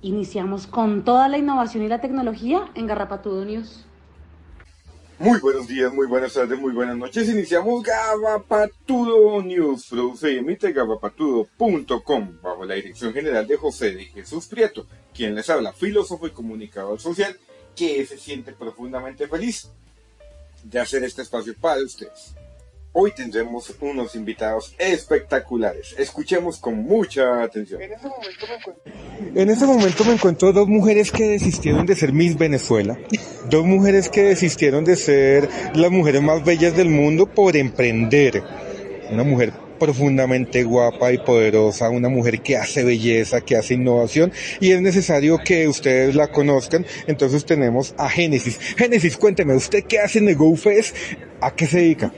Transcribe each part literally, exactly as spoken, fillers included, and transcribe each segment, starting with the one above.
Iniciamos con toda la innovación y la tecnología en Garrapatudo News. Muy buenos días, muy buenas tardes, muy buenas noches. Iniciamos Garrapatudo News, produce y emite garrapatudo punto com, bajo la dirección general de José de Jesús Prieto, quien les habla, filósofo y comunicador social, que se siente profundamente feliz de hacer este espacio para ustedes. Hoy tendremos unos invitados espectaculares. Escuchemos con mucha atención. En este momento me encuentro, en este momento me encuentro dos mujeres que desistieron de ser Miss Venezuela. Dos mujeres que desistieron de ser las mujeres más bellas del mundo por emprender. Una mujer profundamente guapa y poderosa, una mujer que hace belleza, que hace innovación, y es necesario que ustedes la conozcan. Entonces tenemos a Génesis. Génesis, cuénteme, ¿usted qué hace en el GoFest? ¿A qué se dedica?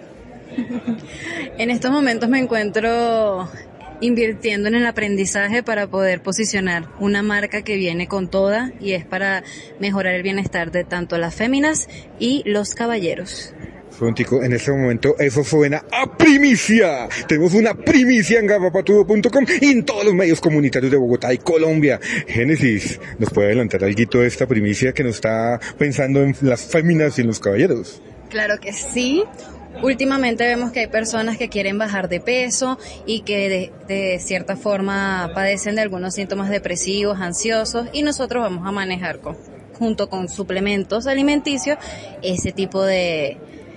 En estos momentos me encuentro invirtiendo en el aprendizaje para poder posicionar una marca que viene con toda y es para mejorar el bienestar de tanto las féminas y los caballeros. Frontico, en este momento eso suena a primicia. Tenemos una primicia en garrapatudo punto com y en todos los medios comunitarios de Bogotá y Colombia. Génesis, ¿nos puede adelantar algo de esta primicia que nos está pensando en las féminas y en los caballeros? Claro que sí. Últimamente vemos que hay personas que quieren bajar de peso y que de, de cierta forma padecen de algunos síntomas depresivos, ansiosos, y nosotros vamos a manejar con, junto con suplementos alimenticios ese tipo de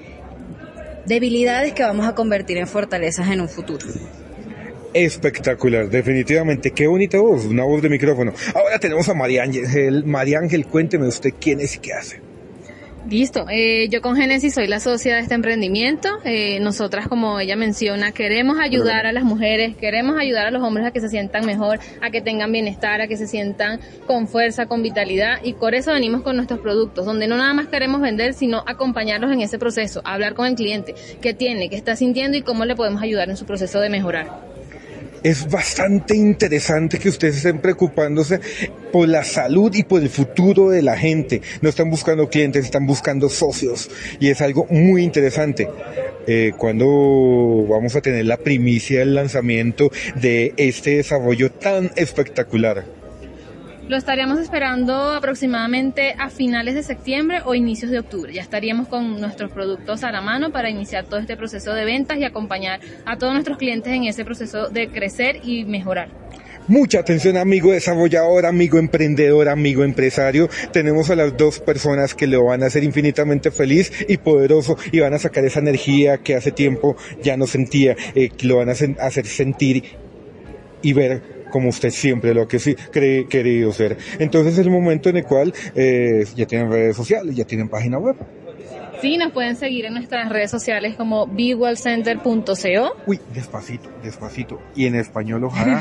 debilidades que vamos a convertir en fortalezas en un futuro. Espectacular, definitivamente, qué bonita voz, una voz de micrófono. Ahora tenemos a María Ángel. María Ángel, cuénteme usted quién es y qué hace. Listo, eh, yo con Génesis soy la socia de este emprendimiento. Eh, nosotras, como ella menciona, queremos ayudar a las mujeres, queremos ayudar a los hombres a que se sientan mejor, a que tengan bienestar, a que se sientan con fuerza, con vitalidad, y por eso venimos con nuestros productos, donde no nada más queremos vender, sino acompañarlos en ese proceso, hablar con el cliente, qué tiene, qué está sintiendo y cómo le podemos ayudar en su proceso de mejorar. Es bastante interesante que ustedes estén preocupándose por la salud y por el futuro de la gente. No están buscando clientes, están buscando socios. Y es algo muy interesante. Eh, ¿Cuándo vamos a tener la primicia del lanzamiento de este desarrollo tan espectacular? Lo estaríamos esperando aproximadamente a finales de septiembre o inicios de octubre. Ya estaríamos con nuestros productos a la mano para iniciar todo este proceso de ventas y acompañar a todos nuestros clientes en ese proceso de crecer y mejorar. Mucha atención, amigo desarrollador, amigo emprendedor, amigo empresario. Tenemos a las dos personas que lo van a hacer infinitamente feliz y poderoso y van a sacar esa energía que hace tiempo ya no sentía, eh, que lo van a hacer sentir y ver como usted siempre lo que sí cree querido ser. Entonces es el momento en el cual eh, ya tienen redes sociales, ya tienen página web. Sí, nos pueden seguir en nuestras redes sociales como be well center punto co. Uy, despacito, despacito. Y en español, ojalá.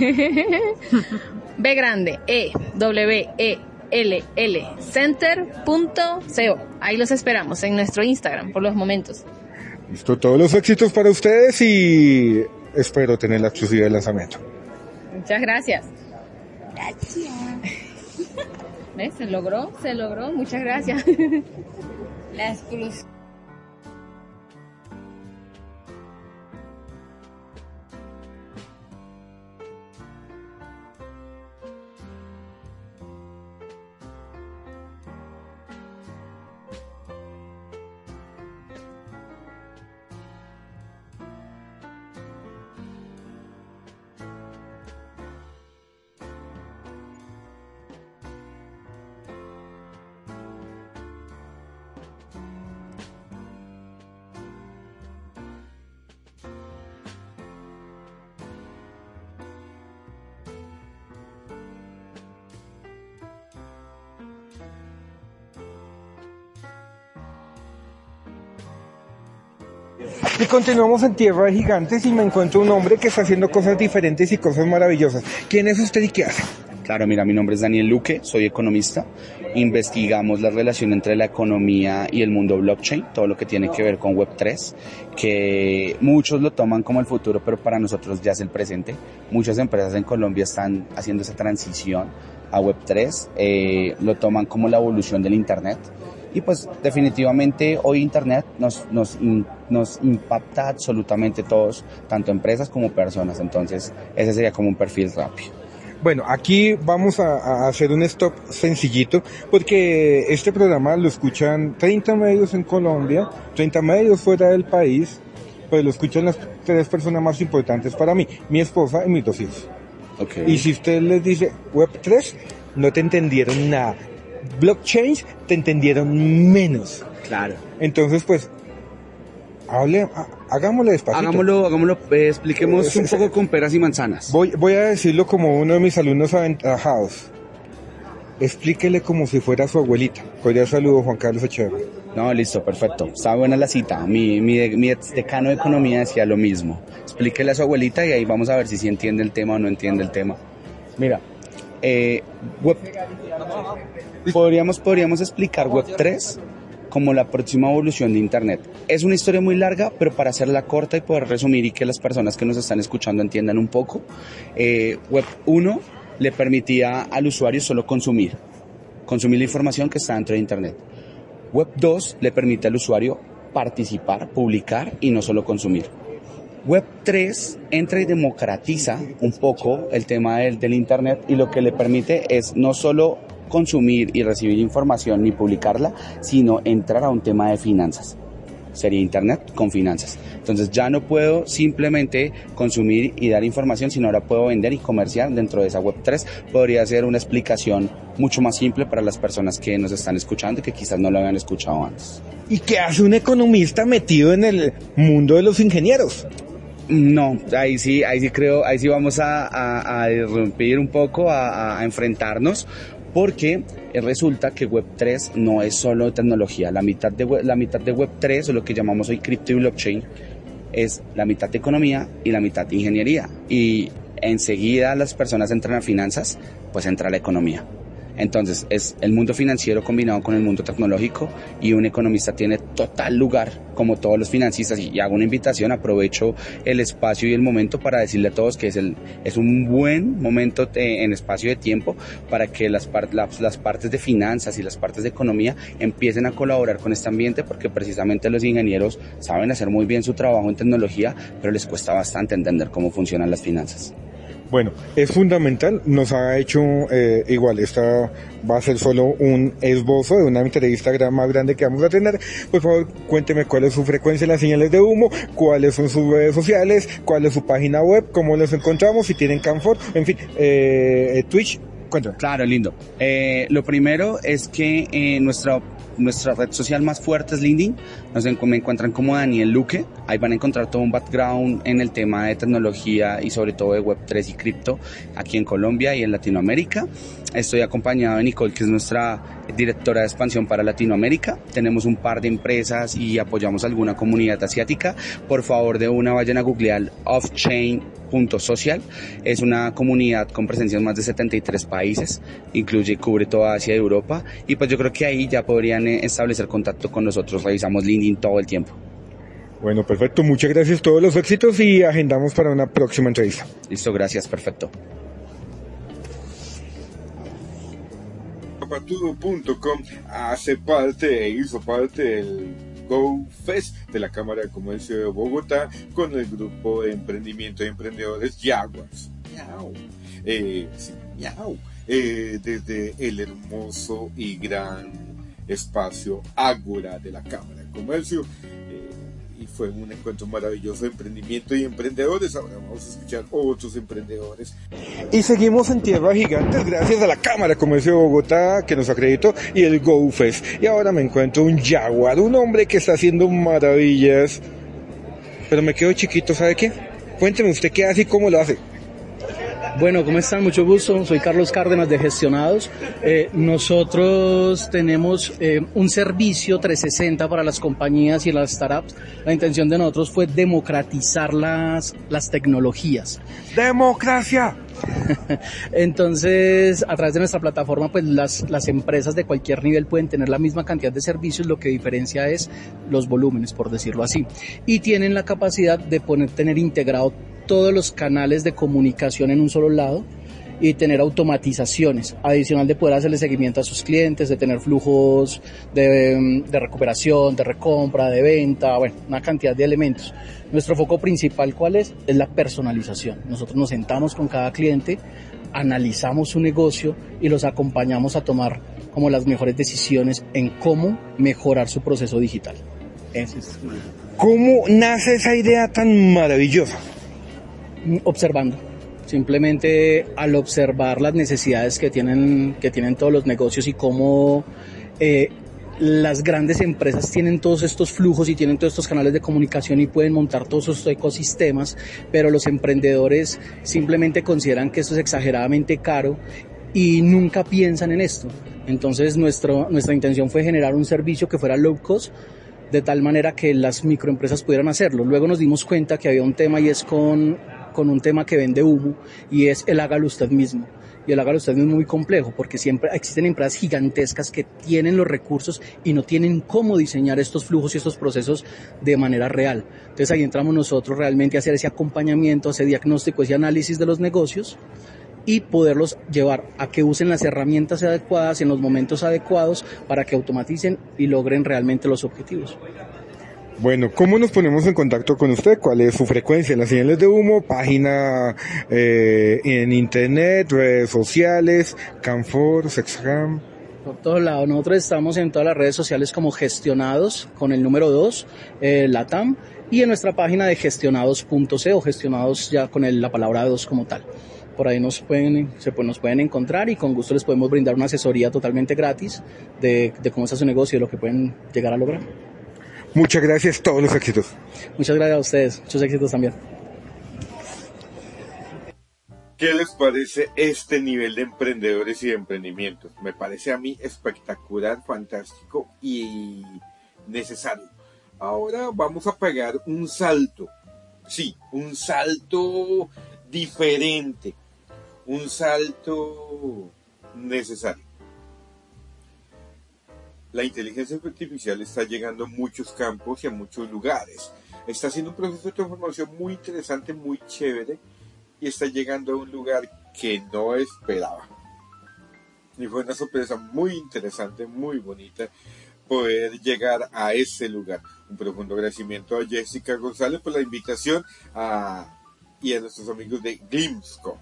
B grande, E, W, E, L, L, center punto co. Ahí los esperamos en nuestro Instagram por los momentos. Listo, todos los éxitos para ustedes y espero tener la exclusiva del lanzamiento. Muchas gracias. Gracias. ¿Ves? Se logró, se logró. Muchas gracias. La exclusiva. Y continuamos en Tierra de Gigantes y me encuentro un hombre que está haciendo cosas diferentes y cosas maravillosas. ¿Quién es usted y qué hace? Claro, mira, mi nombre es Daniel Luque, soy economista. Investigamos la relación entre la economía y el mundo blockchain, todo lo que tiene que ver con web tres, que muchos lo toman como el futuro, pero para nosotros ya es el presente. Muchas empresas en Colombia están haciendo esa transición a web tres, eh, lo toman como la evolución del Internet. Y pues definitivamente hoy Internet nos, nos, in, nos impacta absolutamente todos, tanto empresas como personas. Entonces ese sería como un perfil rápido. Bueno, aquí vamos a, a hacer un stop sencillito, porque este programa lo escuchan treinta medios en Colombia, treinta medios fuera del país, pues lo escuchan las tres personas más importantes para mí, mi esposa y mis dos hijos. Okay. Y si usted les dice web tres, no te entendieron nada. Blockchain, te entendieron menos. Claro. Entonces, pues, hable, hagámoslo despacito. Hagámoslo, hagámoslo, eh, expliquemos un poco con peras y manzanas. Voy, voy a decirlo como uno de mis alumnos aventajados. Explíquele como si fuera su abuelita. Cordial saludo, Juan Carlos Echeverría. No, listo, perfecto. Está buena la cita. Mi, mi, mi decano de economía decía lo mismo. Explíquele a su abuelita y ahí vamos a ver si sí entiende el tema o no entiende el tema. Mira, eh, web, podríamos, podríamos explicar web tres como la próxima evolución de Internet. Es una historia muy larga, pero para hacerla corta y poder resumir y que las personas que nos están escuchando entiendan un poco, eh, web uno le permitía al usuario solo consumir, consumir la información que está dentro de Internet. web dos le permite al usuario participar, publicar y no solo consumir. web tres entra y democratiza un poco el tema del, del Internet y lo que le permite es no solo consumir y recibir información ni publicarla, sino entrar a un tema de finanzas. Sería Internet con finanzas. Entonces ya no puedo simplemente consumir y dar información, sino ahora puedo vender y comerciar dentro de esa web tres. Podría ser una explicación mucho más simple para las personas que nos están escuchando y que quizás no lo habían escuchado antes. ¿Y qué hace un economista metido en el mundo de los ingenieros? No, ahí sí, ahí sí creo, ahí sí vamos a, a, a irrumpir un poco, a, a enfrentarnos, porque resulta que web tres no es solo tecnología. La mitad de web, la mitad de web tres, o lo que llamamos hoy cripto y blockchain, es la mitad de economía y la mitad de ingeniería. Y enseguida las personas entran a finanzas, pues entra la economía. Entonces es el mundo financiero combinado con el mundo tecnológico, y un economista tiene total lugar como todos los financistas. Y hago una invitación, aprovecho el espacio y el momento para decirle a todos que es, el, es un buen momento de, en espacio de tiempo para que las, par, las, las partes de finanzas y las partes de economía empiecen a colaborar con este ambiente, porque precisamente los ingenieros saben hacer muy bien su trabajo en tecnología, pero les cuesta bastante entender cómo funcionan las finanzas. Bueno, es fundamental, nos ha hecho, eh, igual, esta va a ser solo un esbozo de una entrevista más grande que vamos a tener. Por favor, cuénteme cuál es su frecuencia en las señales de humo, cuáles son sus redes sociales, cuál es su página web, cómo los encontramos, si tienen Canfor, en fin, eh, Twitch, cuéntame. Claro, lindo. Eh, lo primero es que eh, nuestra Nuestra red social más fuerte es LinkedIn. Nos en, me encuentran como Daniel Luque. Ahí van a encontrar todo un background en el tema de tecnología y sobre todo de web tres y cripto aquí en Colombia y en Latinoamérica. Estoy acompañado de Nicole, que es nuestra directora de expansión para Latinoamérica. Tenemos un par de empresas y apoyamos a alguna comunidad asiática. Por favor, de una vayan a googlear Offchain punto social. Es una comunidad con presencia en más de setenta y tres países, incluye, cubre toda Asia y Europa, y pues yo creo que ahí ya podrían establecer contacto con nosotros. Revisamos LinkedIn todo el tiempo. Bueno, perfecto, muchas gracias, todos los éxitos, y agendamos para una próxima entrevista. Listo, gracias, perfecto. Patudo punto com hace parte e hizo parte del GoFest de la Cámara de Comercio de Bogotá con el grupo de emprendimiento y emprendedores Jaguars. Miau. Eh, sí, miau. Eh, desde el hermoso y gran espacio Ágora de la Cámara de Comercio. Eh, y fue un encuentro maravilloso de emprendimiento y emprendedores. Ahora vamos a escuchar otros emprendedores. Y seguimos en Tierra Gigantes gracias a la Cámara de Comercio de Bogotá, que nos acreditó, y el GoFest. Y ahora me encuentro un Jaguar, un hombre que está haciendo maravillas. Pero me quedo chiquito, ¿sabe qué? Cuénteme usted qué hace y cómo lo hace. Bueno, ¿cómo están? Mucho gusto. Soy Carlos Cárdenas de Gestionados. Eh, nosotros tenemos eh, un servicio trescientos sesenta para las compañías y las startups. La intención de nosotros fue democratizar las, las tecnologías. ¡Democracia! Entonces, a través de nuestra plataforma, pues las, las empresas de cualquier nivel pueden tener la misma cantidad de servicios, lo que diferencia es los volúmenes, por decirlo así. Y tienen la capacidad de poner, tener integrado todos los canales de comunicación en un solo lado y tener automatizaciones, adicional de poder hacerle seguimiento a sus clientes, de tener flujos de, de recuperación, de recompra, de venta, bueno, una cantidad de elementos. Nuestro foco principal, ¿cuál es? Es la personalización. Nosotros nos sentamos con cada cliente, analizamos su negocio y los acompañamos a tomar como las mejores decisiones en cómo mejorar su proceso digital. Ese es. ¿Cómo nace esa idea tan maravillosa? Observando. Simplemente al observar las necesidades que tienen, que tienen todos los negocios y cómo eh, las grandes empresas tienen todos estos flujos y tienen todos estos canales de comunicación y pueden montar todos estos ecosistemas, pero los emprendedores simplemente consideran que esto es exageradamente caro y nunca piensan en esto. Entonces nuestro, nuestra intención fue generar un servicio que fuera low cost, de tal manera que las microempresas pudieran hacerlo. Luego nos dimos cuenta que había un tema y es con, con un tema que vende humo y es el hágalo usted mismo. Y el hágalo usted mismo es muy complejo porque siempre existen empresas gigantescas que tienen los recursos y no tienen cómo diseñar estos flujos y estos procesos de manera real. Entonces ahí entramos nosotros realmente a hacer ese acompañamiento, ese diagnóstico, ese análisis de los negocios y poderlos llevar a que usen las herramientas adecuadas en los momentos adecuados para que automaticen y logren realmente los objetivos. Bueno, ¿cómo nos ponemos en contacto con usted? ¿Cuál es su frecuencia? Las señales de humo, página eh, en internet, redes sociales, Canfor, Sexgram. Por todos lados, nosotros estamos en todas las redes sociales como Gestionados, con el número dos, eh, Latam, y en nuestra página de gestionados punto co, gestionados ya con el, la palabra dos como tal. Por ahí nos pueden, se, pues, nos pueden encontrar y con gusto les podemos brindar una asesoría totalmente gratis de, de cómo está su negocio y de lo que pueden llegar a lograr. Muchas gracias, todos los éxitos. Muchas gracias a ustedes, muchos éxitos también. ¿Qué les parece este nivel de emprendedores y de emprendimientos? Me parece a mí espectacular, fantástico y necesario. Ahora vamos a pegar un salto. Sí, un salto diferente. Un salto necesario. La inteligencia artificial está llegando a muchos campos y a muchos lugares. Está haciendo un proceso de transformación muy interesante, muy chévere, y está llegando a un lugar que no esperaba. Y fue una sorpresa muy interesante, muy bonita, poder llegar a ese lugar. Un profundo agradecimiento a Jessica González por la invitación a, y a nuestros amigos de Glimscore.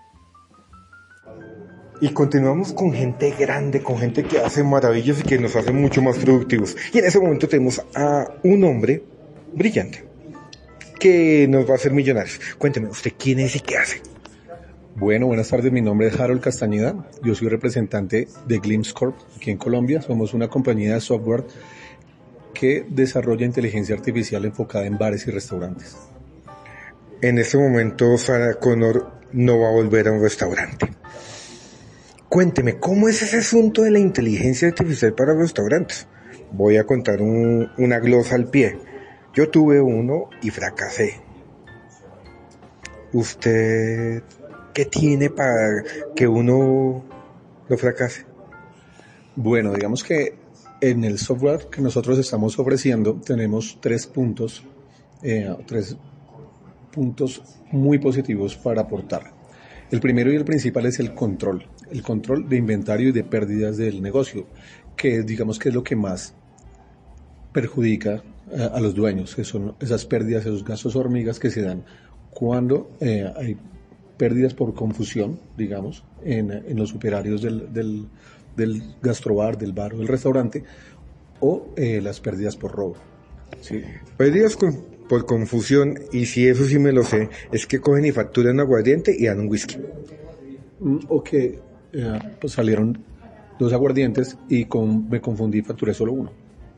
Y continuamos con gente grande, con gente que hace maravillas y que nos hace mucho más productivos. Y en ese momento tenemos a un hombre brillante que nos va a hacer millonarios. Cuénteme, ¿usted quién es y qué hace? Bueno, buenas tardes, mi nombre es Harold Castañeda, yo soy representante de Glimscore aquí en Colombia. Somos una compañía de software que desarrolla inteligencia artificial enfocada en bares y restaurantes. En este momento Sarah Connor no va a volver a un restaurante. Cuénteme, ¿cómo es ese asunto de la inteligencia artificial para restaurantes? Voy a contar un, una glosa al pie. Yo tuve uno y fracasé. ¿Usted qué tiene para que uno lo fracase? Bueno, digamos que en el software que nosotros estamos ofreciendo tenemos tres puntos, eh, tres puntos muy positivos para aportar. El primero y el principal es el control, el control de inventario y de pérdidas del negocio, que digamos que es lo que más perjudica a, a los dueños, que son esas pérdidas, esos gastos hormigas que se dan cuando eh, hay pérdidas por confusión, digamos, en, en los superarios del, del, del gastrobar, del bar o del restaurante, o eh, las pérdidas por robo. Sí. Pérdidas con por confusión, y si eso sí me lo sé, es que cogen y facturan aguardiente y dan un whisky. O que eh, pues salieron dos aguardientes y con, me confundí y facturé solo uno.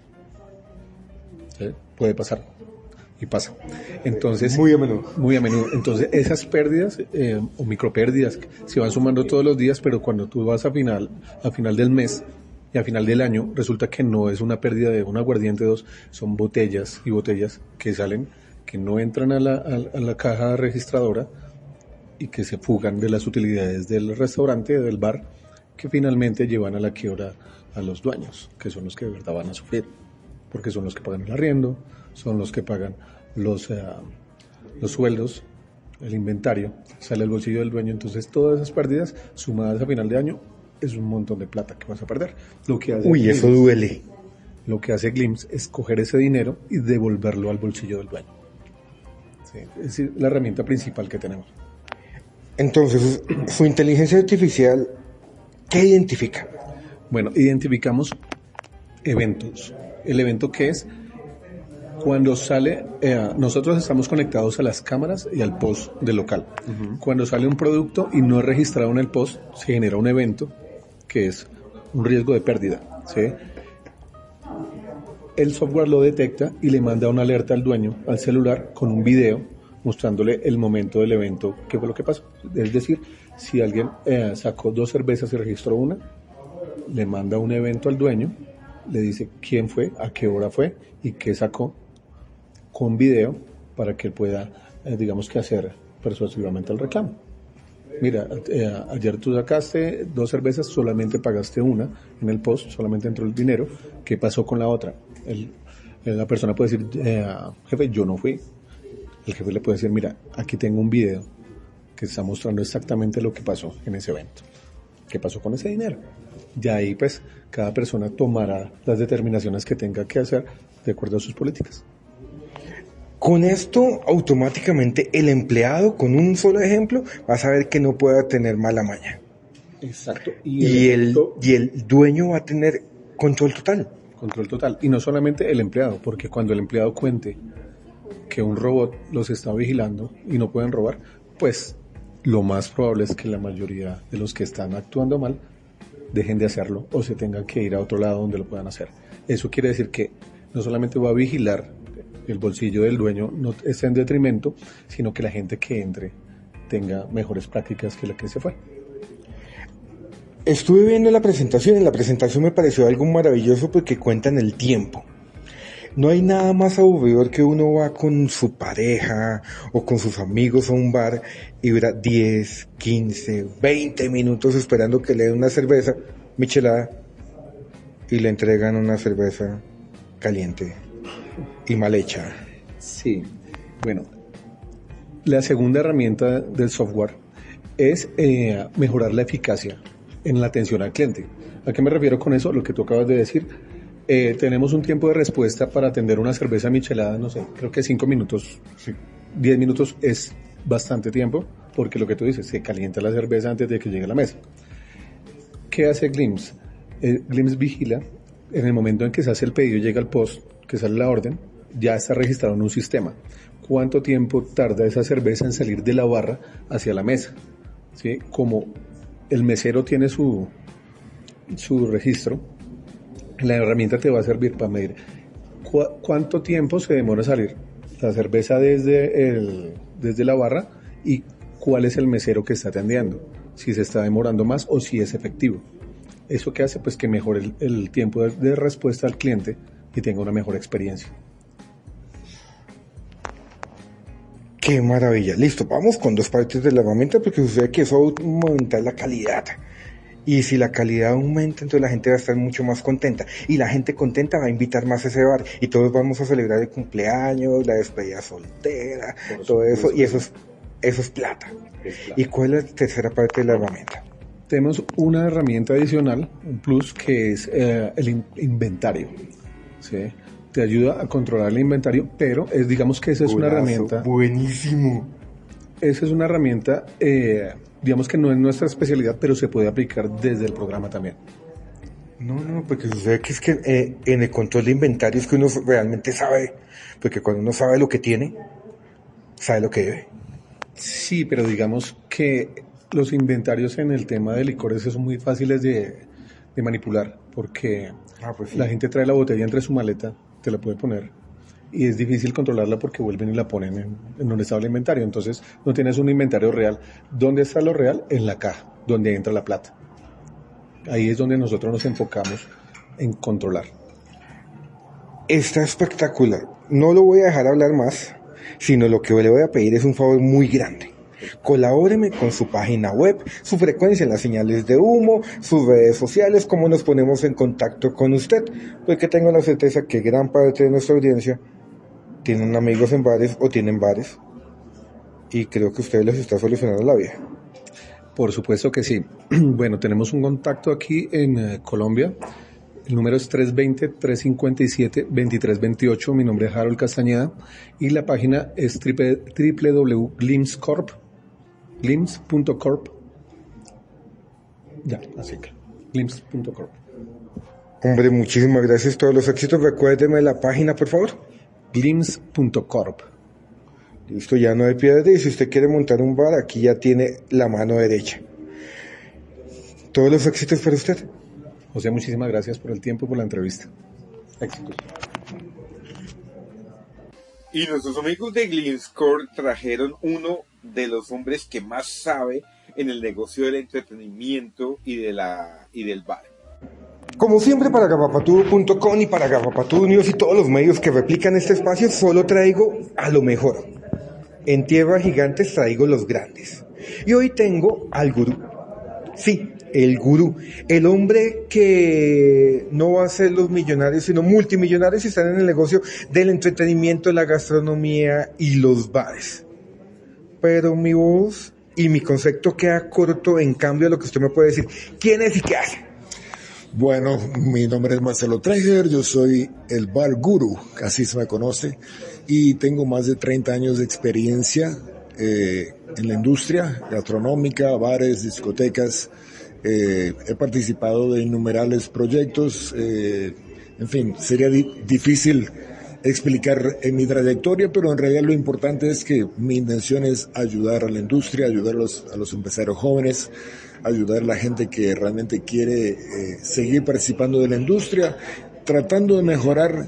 ¿Sí? Puede pasar. Y pasa. Entonces, muy a menudo. Muy a menudo. Entonces, esas pérdidas eh, o micropérdidas se van sumando todos los días, pero cuando tú vas a final, a final del mes y a final del año, resulta que no es una pérdida de un aguardiente, dos, son botellas y botellas que salen, que no entran a la, a, a la caja registradora y que se fugan de las utilidades del restaurante, del bar, que finalmente llevan a la quiebra a los dueños, que son los que de verdad van a sufrir, porque son los que pagan el arriendo, son los que pagan los, uh, los sueldos, el inventario, sale el bolsillo del dueño. Entonces todas esas pérdidas sumadas a final de año es un montón de plata que vas a perder. Lo que hace Uy, Glimpse, eso duele. Lo que hace Glimpse es coger ese dinero y devolverlo al bolsillo del dueño. Sí, es decir, la herramienta principal que tenemos. Entonces, su inteligencia artificial, ¿qué identifica? Bueno, identificamos eventos. ¿El evento qué es? Cuando sale, eh, nosotros estamos conectados a las cámaras y al post del local. Uh-huh. Cuando sale un producto y no es registrado en el post, se genera un evento que es un riesgo de pérdida, ¿sí? El software lo detecta y le manda una alerta al dueño, al celular, con un video mostrándole el momento del evento, qué fue lo que pasó. Es decir, si alguien eh, sacó dos cervezas y registró una, le manda un evento al dueño, le dice quién fue, a qué hora fue y qué sacó, con video, para que él pueda, eh, digamos que hacer persuasivamente el reclamo. Mira, eh, ayer tú sacaste dos cervezas, solamente pagaste una en el post, solamente entró el dinero, ¿qué pasó con la otra? El, la persona puede decir, eh, jefe, yo no fui. El jefe le puede decir, mira, aquí tengo un video que está mostrando exactamente lo que pasó en ese evento. ¿Qué pasó con ese dinero? Y ahí pues cada persona tomará las determinaciones que tenga que hacer de acuerdo a sus políticas. Con esto, automáticamente el empleado, con un solo ejemplo, va a saber que no puede tener mala maña. Exacto. Y, y, el, ejemplo, y el dueño va a tener control total. Control total. Y no solamente el empleado, porque cuando el empleado cuente que un robot los está vigilando y no pueden robar, pues lo más probable es que la mayoría de los que están actuando mal dejen de hacerlo o se tengan que ir a otro lado donde lo puedan hacer. Eso quiere decir que no solamente va a vigilar el bolsillo del dueño, no esté en detrimento, sino que la gente que entre tenga mejores prácticas que la que se fue. Estuve viendo la presentación, en la presentación me pareció algo maravilloso porque cuentan el tiempo. No hay nada más aburridor que uno va con su pareja o con sus amigos a un bar y dura diez, quince, veinte minutos esperando que le den una cerveza michelada y le entregan una cerveza caliente y mal hecha. Sí, bueno, la segunda herramienta del software es eh, mejorar la eficacia en la atención al cliente. ¿A qué me refiero con eso? Lo que tú acabas de decir. Eh, tenemos un tiempo de respuesta para atender una cerveza michelada, no sé, creo que cinco minutos, sí. diez minutos es bastante tiempo, porque lo que tú dices, se calienta la cerveza antes de que llegue a la mesa. ¿Qué hace Glimpse? Eh, Glimpse vigila, en el momento en que se hace el pedido y llega al post, que sale la orden, ya está registrado en un sistema. ¿Cuánto tiempo tarda esa cerveza en salir de la barra hacia la mesa? ¿Sí? Como el mesero tiene su, su registro, la herramienta te va a servir para medir cu- cuánto tiempo se demora a salir la cerveza desde, el, desde la barra y cuál es el mesero que está atendiendo, si se está demorando más o si es efectivo. ¿Eso qué hace? Pues que mejore el, el tiempo de, de respuesta al cliente y tenga una mejor experiencia. ¡Qué maravilla! Listo, vamos con dos partes de la herramienta porque sucede que eso aumenta la calidad. Y si la calidad aumenta, entonces la gente va a estar mucho más contenta. Y la gente contenta va a invitar más a ese bar. Y todos vamos a celebrar el cumpleaños, la despedida soltera, Por todo eso. Y eso es, eso es plata. es plata. ¿Y cuál es la tercera parte de la herramienta? Tenemos una herramienta adicional, un plus, que es eh, el in- inventario. ¿Sí? Te ayuda a controlar el inventario, pero es, digamos que esa es Buenazo, una herramienta... Buenísimo. Esa es una herramienta... Eh, digamos que no es nuestra especialidad, pero se puede aplicar desde el programa también. No, no, porque sucede que es que eh, en el control de inventario es que uno realmente sabe, porque cuando uno sabe lo que tiene, sabe lo que debe. Sí, pero digamos que los inventarios en el tema de licores son muy fáciles de, de manipular, porque ah, pues sí. La gente trae la botella entre su maleta, te la puede poner, y es difícil controlarla porque vuelven y la ponen en, en donde estaba el inventario. Entonces no tienes un inventario real. ¿Dónde está lo real? En la caja, donde entra la plata. Ahí es donde nosotros nos enfocamos en controlar. Está espectacular. No lo voy a dejar hablar más, sino lo que le voy a pedir es un favor muy grande. Colabóreme con su página web, su frecuencia en las señales de humo, sus redes sociales, cómo nos ponemos en contacto con usted, porque tengo la certeza que gran parte de nuestra audiencia tienen amigos en bares o tienen bares y creo que usted les está solucionando la vida. Por supuesto que sí. Bueno, tenemos un contacto aquí en uh, Colombia. El número es tres dos cero, tres cinco siete, dos tres dos ocho. Mi nombre es Harold Castañeda y la página es w w w punto glimpse corp glimpse punto corp. Ya, así que, glimpse punto corp. Hombre, muchísimas gracias, todos los éxitos. Recuérdeme la página, por favor. glimpse punto corp. Listo, ya no hay pierde. Y si usted quiere montar un bar, aquí ya tiene la mano derecha. Todos los éxitos para usted. José, muchísimas gracias por el tiempo y por la entrevista. Éxitos. Y nuestros amigos de Glimpse trajeron uno de los hombres que más sabe en el negocio del entretenimiento y de la y del bar. Como siempre, para gafapatudo punto com y para Gafapatudo News y todos los medios que replican este espacio, solo traigo a lo mejor. En tierras gigantes traigo los grandes. Y hoy tengo al gurú. Sí, el gurú. El hombre que no va a ser los millonarios, sino multimillonarios y están en el negocio del entretenimiento, la gastronomía y los bares. Pero mi voz y mi concepto queda corto en cambio a lo que usted me puede decir. ¿Quién es y qué hace? Bueno, mi nombre es Marcelo Treger, yo soy el bar guru, así se me conoce, y tengo más de treinta años de experiencia eh, en la industria gastronómica, bares, discotecas. Eh, he participado de innumerables proyectos, eh, en fin, sería di- difícil explicar en mi trayectoria, pero en realidad lo importante es que mi intención es ayudar a la industria, ayudar a los, a los empresarios jóvenes, ayudar a la gente que realmente quiere eh, seguir participando de la industria, tratando de mejorar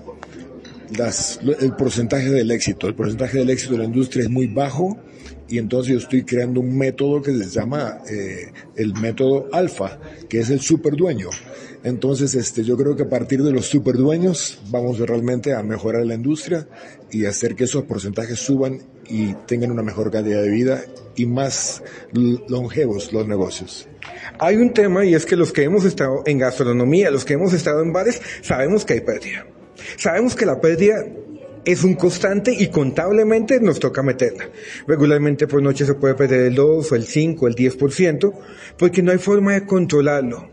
las, el porcentaje del éxito. El porcentaje del éxito de la industria es muy bajo y entonces yo estoy creando un método que se llama eh, el método alfa, que es el superdueño. Entonces este, yo creo que a partir de los superdueños vamos realmente a mejorar la industria y hacer que esos porcentajes suban y tengan una mejor calidad de vida y más longevos los negocios. Hay un tema y es que los que hemos estado en gastronomía, los que hemos estado en bares, sabemos que hay pérdida. Sabemos que la pérdida es un constante y contablemente nos toca meterla. Regularmente por noche se puede perder el dos, o el cinco, o el diez por ciento, porque no hay forma de controlarlo.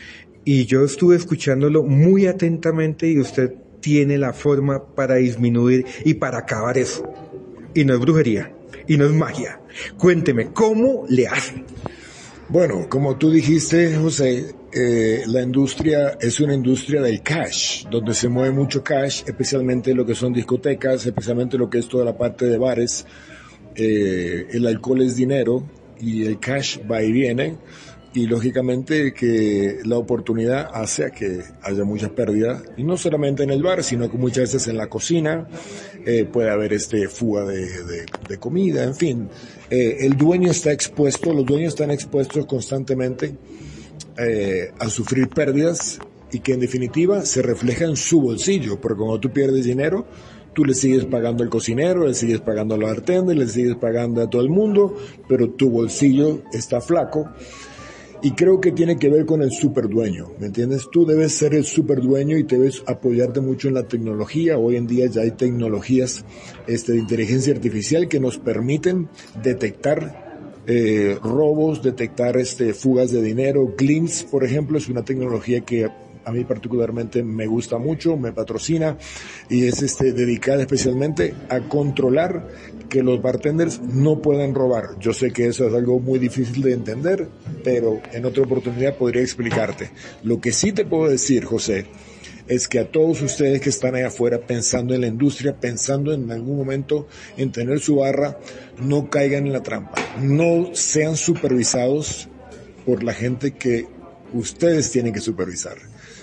Y yo estuve escuchándolo muy atentamente y usted tiene la forma para disminuir y para acabar eso. Y no es brujería, y no es magia. Cuénteme, ¿cómo le hacen? Bueno, como tú dijiste, José, eh, la industria es una industria del cash, donde se mueve mucho cash, especialmente lo que son discotecas, especialmente lo que es toda la parte de bares. Eh, el alcohol es dinero y el cash va y viene. Y lógicamente que la oportunidad hace a que haya mucha pérdida, y no solamente en el bar, sino que muchas veces en la cocina eh, puede haber este fuga de, de, de comida, en fin. Eh, el dueño está expuesto, los dueños están expuestos constantemente eh, a sufrir pérdidas y que en definitiva se refleja en su bolsillo, porque cuando tú pierdes dinero, tú le sigues pagando al cocinero, le sigues pagando a los bartenders, le sigues pagando a todo el mundo, pero tu bolsillo está flaco. Y creo que tiene que ver con el superdueño, ¿me entiendes? Tú debes ser el superdueño y debes apoyarte mucho en la tecnología. Hoy en día ya hay tecnologías este, de inteligencia artificial que nos permiten detectar eh, robos, detectar este, fugas de dinero. Glimpse, por ejemplo, es una tecnología que a mí particularmente me gusta mucho, me patrocina y es este, dedicada especialmente a controlar que los bartenders no puedan robar. Yo sé que eso es algo muy difícil de entender, pero en otra oportunidad podría explicarte. Lo que sí te puedo decir, José, es que a todos ustedes que están allá afuera pensando en la industria, pensando en algún momento en tener su barra, no caigan en la trampa. No sean supervisados por la gente que ustedes tienen que supervisar.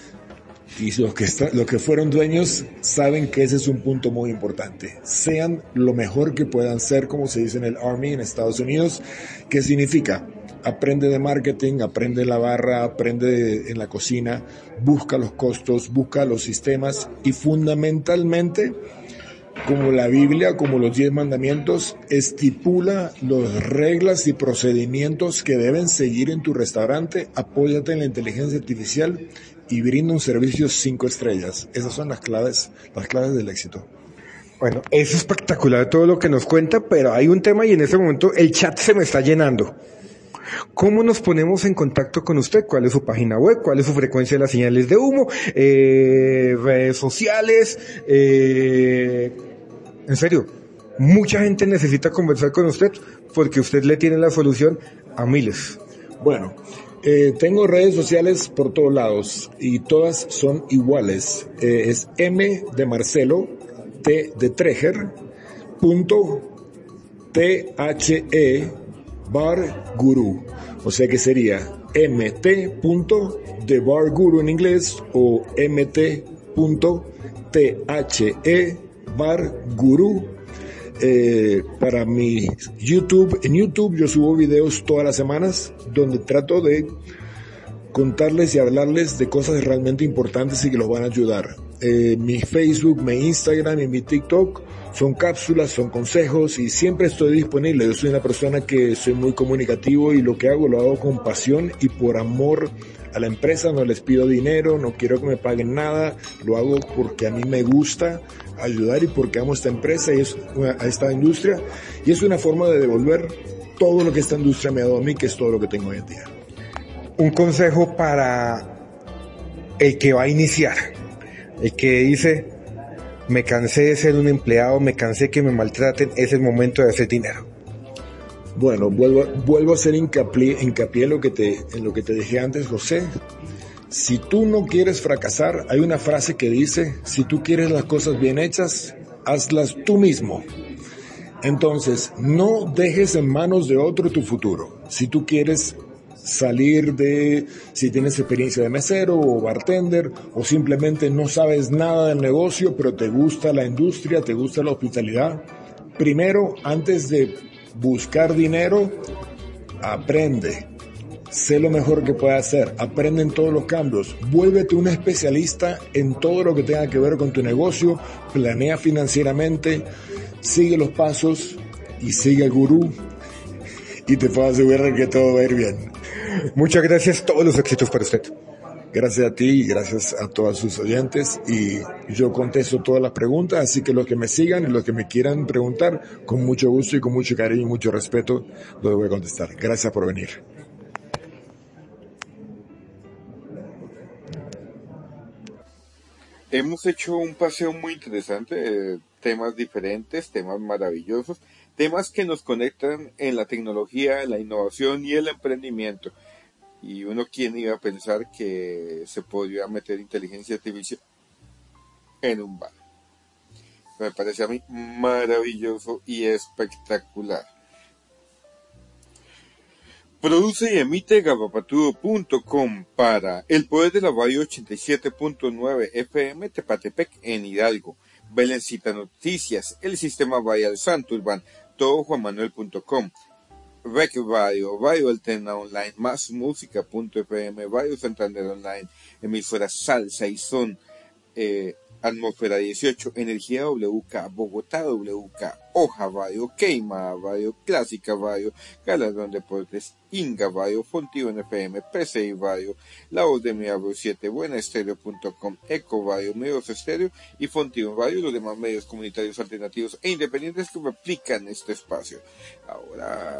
Y los que, está, los que fueron dueños saben que ese es un punto muy importante. Sean lo mejor que puedan ser, como se dice en el Army en Estados Unidos. ¿Qué significa? Aprende de marketing, aprende la barra, aprende en la cocina, busca los costos, busca los sistemas y fundamentalmente, como la Biblia, como los diez mandamientos, estipula las reglas y procedimientos que deben seguir en tu restaurante. Apóyate en la inteligencia artificial y brinda un servicio cinco estrellas. Esas son las claves, las claves del éxito. Bueno, es espectacular todo lo que nos cuenta, pero hay un tema y en este momento el chat se me está llenando. ¿Cómo nos ponemos en contacto con usted? ¿Cuál es su página web? ¿Cuál es su frecuencia de las señales de humo? Eh, redes sociales. Eh, en serio, Mucha gente necesita conversar con usted porque usted le tiene la solución a miles. Bueno, eh, tengo redes sociales por todos lados y todas son iguales. Eh, es M de Marcelo, T de Treger, punto T H E Bar Guru. O sea que sería mt. de Bar Guru en inglés o mt. The Bar Guru. Eh, para mi YouTube, en YouTube yo subo videos todas las semanas donde trato de contarles y hablarles de cosas realmente importantes y que los van a ayudar. Eh, mi Facebook, mi Instagram y mi TikTok son cápsulas, son consejos y siempre estoy disponible. Yo soy una persona que soy muy comunicativo y lo que hago lo hago con pasión y por amor a la empresa. No les pido dinero, no quiero que me paguen nada, lo hago porque a mí me gusta ayudar y porque amo esta empresa y es una, a esta industria, y es una forma de devolver todo lo que esta industria me ha dado a mí, que es todo lo que tengo hoy en día. Un consejo para el que va a iniciar, el que dice, me cansé de ser un empleado, me cansé que me maltraten, es el momento de hacer dinero. Bueno, vuelvo, vuelvo a hacer hincapié, hincapié en lo que te, en lo que te dije antes, José. Si tú no quieres fracasar, hay una frase que dice, si tú quieres las cosas bien hechas, hazlas tú mismo. Entonces, no dejes en manos de otro tu futuro. Si tú quieres salir de, si tienes experiencia de mesero o bartender, o simplemente no sabes nada del negocio, pero te gusta la industria, te gusta la hospitalidad, primero, antes de buscar dinero, aprende. Sé lo mejor que puedes hacer, aprende en todos los cambios, vuélvete un especialista en todo lo que tenga que ver con tu negocio, planea financieramente, sigue los pasos y sigue al gurú y te puedo asegurar que todo va a ir bien. Muchas gracias, todos los éxitos para usted. Gracias a ti y gracias a todos sus oyentes y yo contesto todas las preguntas, así que los que me sigan y los que me quieran preguntar, con mucho gusto y con mucho cariño y mucho respeto, los voy a contestar. Gracias por venir. Hemos hecho un paseo muy interesante, eh, temas diferentes, temas maravillosos, temas que nos conectan en la tecnología, la innovación y el emprendimiento. Y uno, ¿quién iba a pensar que se podría meter inteligencia artificial en un bar? Me parece a mí maravilloso y espectacular. Produce y emite gabapatudo punto com para El Poder de la Radio ochenta y siete punto nueve F M Tepatepec en Hidalgo, Belencita Noticias, el Sistema Vial Santurban, todo juan manuel punto com, Rec Radio, Radio Alterna Online, Más Música punto F M, Radio Santander Online, Emisora Salsa y Son, eh, Atmósfera dieciocho, Energía W K, Bogotá W K, Hoja Radio, Queima Radio, Clásica Radio, Galardón Deportes, Inga Radio, Fontiven F M, P C I Radio, La Voz de Mi Abro siete, Buenaestereo punto com, Eco Radio, Medios Estéreo y Fontiven Radio, los demás medios comunitarios alternativos e independientes que replican este espacio. Ahora,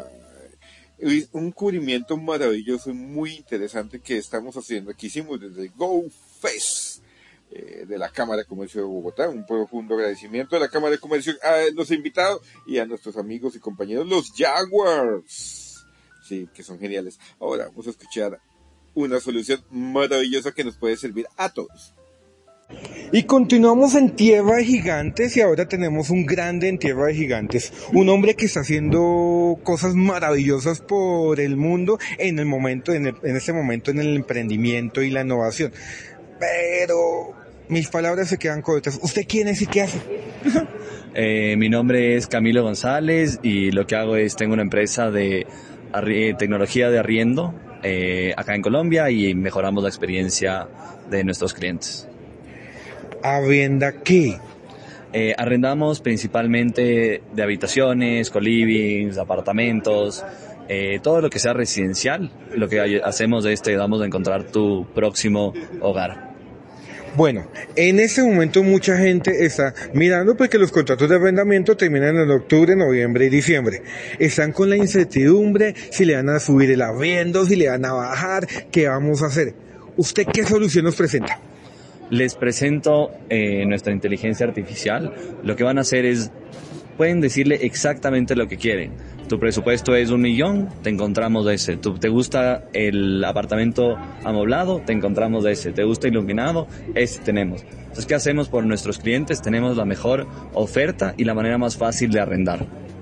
un cubrimiento maravilloso y muy interesante que estamos haciendo, que hicimos desde Go Fest, Eh, de la Cámara de Comercio de Bogotá. Un profundo agradecimiento a la Cámara de Comercio, a los invitados y a nuestros amigos y compañeros, los Jaguars, sí, que son geniales. Ahora vamos a escuchar una solución maravillosa que nos puede servir a todos. Y continuamos en Tierra de Gigantes y ahora tenemos un grande en Tierra de Gigantes, un hombre que está haciendo cosas maravillosas por el mundo en el momento, en, el, en este momento en el emprendimiento y la innovación. Pero mis palabras se quedan cortas. ¿Usted quién es y qué hace? eh, mi nombre es Camilo González y lo que hago es, tengo una empresa de arri- tecnología de arriendo eh, acá en Colombia y mejoramos la experiencia de nuestros clientes. ¿Arrienda qué? Eh, arrendamos principalmente de habitaciones, colivings, apartamentos, eh, todo lo que sea residencial. Lo que hacemos es te damos a encontrar tu próximo hogar. Bueno, en este momento mucha gente está mirando porque los contratos de arrendamiento terminan en octubre, noviembre y diciembre. Están con la incertidumbre si le van a subir el arriendo, si le van a bajar, qué vamos a hacer. ¿Usted qué solución nos presenta? Les presento eh, nuestra inteligencia artificial. Lo que van a hacer es pueden decirle exactamente lo que quieren. Tu presupuesto es un millón, te encontramos ese. ¿Tú, ¿Te gusta el apartamento amoblado? Te encontramos ese. ¿Te gusta iluminado? Ese tenemos. Entonces, ¿qué hacemos por nuestros clientes? Tenemos la mejor oferta y la manera más fácil de arrendar.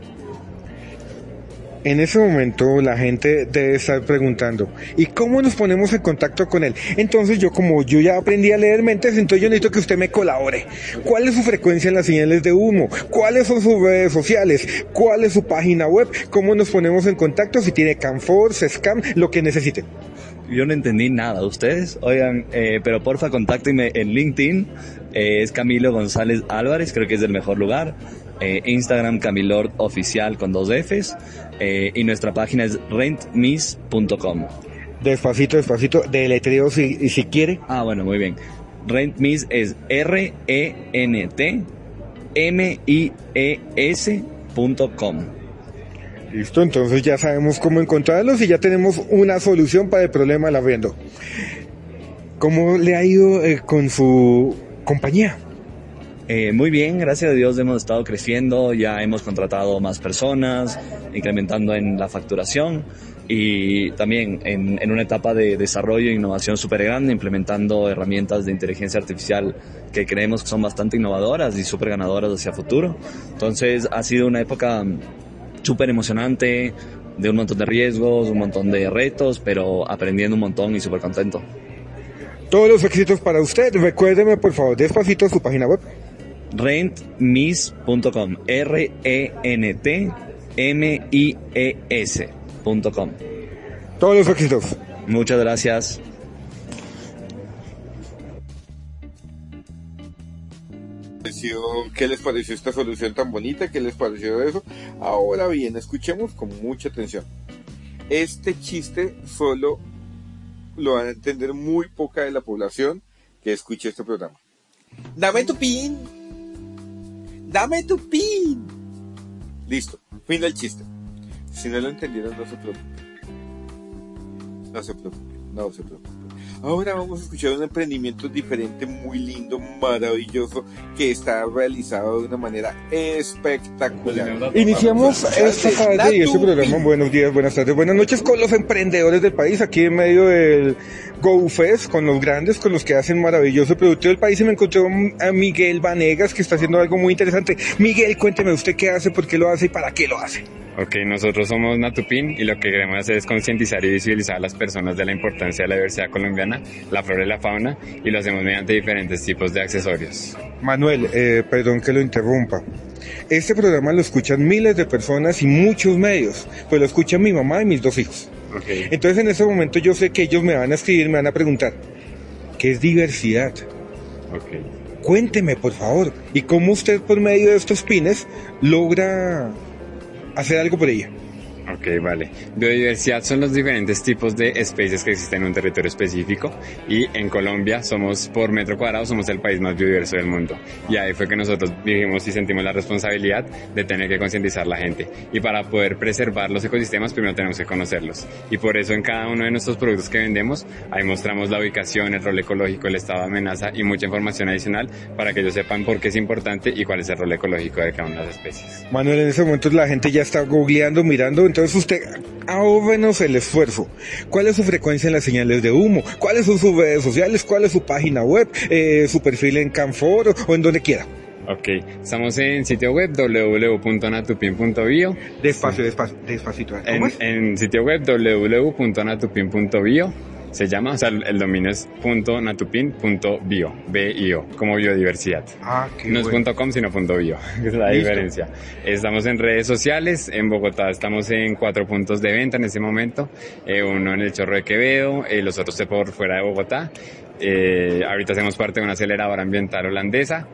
En ese momento la gente debe estar preguntando, ¿y cómo nos ponemos en contacto con él? Entonces yo, como yo ya aprendí a leer mentes, entonces yo necesito que usted me colabore. ¿Cuál es su frecuencia en las señales de humo? ¿Cuáles son sus redes sociales? ¿Cuál es su página web? ¿Cómo nos ponemos en contacto? Si tiene Canfor, Sescam, lo que necesite. Yo no entendí nada. ¿Ustedes? Oigan, eh, pero porfa contáctenme en LinkedIn. Eh, es Camilo González Álvarez, creo que es el mejor lugar. Eh, Instagram Camilord Oficial con dos Fs. Eh, y nuestra página es rent mis punto com. Despacito, despacito, deletreo si, si quiere. Ah, bueno, muy bien. RentMis es R E N T M I E S punto com. Listo, entonces ya sabemos cómo encontrarlos y ya tenemos una solución para el problema del arriendo. ¿Cómo le ha ido eh, con su compañía? Eh, muy bien, gracias a Dios hemos estado creciendo, ya hemos contratado más personas, incrementando en la facturación y también en, en una etapa de desarrollo e innovación súper grande, implementando herramientas de inteligencia artificial que creemos que son bastante innovadoras y súper ganadoras hacia futuro. Entonces ha sido una época súper emocionante, de un montón de riesgos, un montón de retos, pero aprendiendo un montón y súper contento. Todos los éxitos para usted. Recuérdeme por favor despacito su página web. rent mis punto com. R E N T M I E S punto com. Todos los éxitos. Muchas gracias. ¿Qué les pareció esta solución tan bonita? ¿Qué les pareció eso? Ahora bien, escuchemos con mucha atención. Este chiste solo lo van a entender muy poca de la población que escuche este programa. Dame tu pin. Dame tu pin. Listo, fin del chiste. Si no lo entendieron, no se preocupen. No se preocupen, no se preocupen. Ahora vamos a escuchar un emprendimiento diferente, muy lindo, maravilloso, que está realizado de una manera espectacular. Iniciamos esta tarde y este programa, buenos días, buenas tardes, buenas noches, con los emprendedores del país, aquí en medio del GoFest, con los grandes, con los que hacen maravilloso producto del país, y me encontré a Miguel Vanegas, que está haciendo algo muy interesante. Miguel, cuénteme usted qué hace, por qué lo hace y para qué lo hace. Ok, nosotros somos Natupin y lo que queremos hacer es concientizar y visibilizar a las personas de la importancia de la diversidad colombiana, la flora y la fauna, y lo hacemos mediante diferentes tipos de accesorios. Manuel, eh, perdón que lo interrumpa. Este programa lo escuchan miles de personas y muchos medios, pues lo escuchan mi mamá y mis dos hijos. Okay. Entonces en este momento yo sé que ellos me van a escribir, me van a preguntar, ¿qué es diversidad? Okay. Cuénteme, por favor, y cómo usted por medio de estos pines logra hacer algo por ella. Ok, vale. Biodiversidad son los diferentes tipos de especies que existen en un territorio específico, y en Colombia somos, por metro cuadrado, somos el país más biodiverso del mundo. Y ahí fue que nosotros vivimos y sentimos la responsabilidad de tener que concientizar a la gente. Y para poder preservar los ecosistemas, primero tenemos que conocerlos. Y por eso en cada uno de nuestros productos que vendemos, ahí mostramos la ubicación, el rol ecológico, el estado de amenaza y mucha información adicional para que ellos sepan por qué es importante y cuál es el rol ecológico de cada una de las especies. Manuel, en ese momento la gente ya está googleando, mirando. Entonces usted, ahórrenos el esfuerzo. ¿Cuál es su frecuencia en las señales de humo? ¿Cuáles son sus redes sociales? ¿Cuál es su página web? Eh, ¿Su perfil en Canfor o, o en donde quiera? Ok, estamos en sitio web doble u doble u doble u punto natupin punto bio. Despacio, despacio, despacito. ¿Cómo en, es? En sitio web doble u doble u doble u punto natupin punto bio. Se llama, o sea, el dominio es .natupin.bio, B I O, como biodiversidad. Ah, qué no bueno. es .com, sino .bio, que es la Listo. diferencia. Estamos en redes sociales, en Bogotá estamos en cuatro puntos de venta en este momento, eh, uno en el Chorro de Quevedo, eh, los otros por fuera de Bogotá. Eh, ahorita hacemos parte de una aceleradora ambiental holandesa,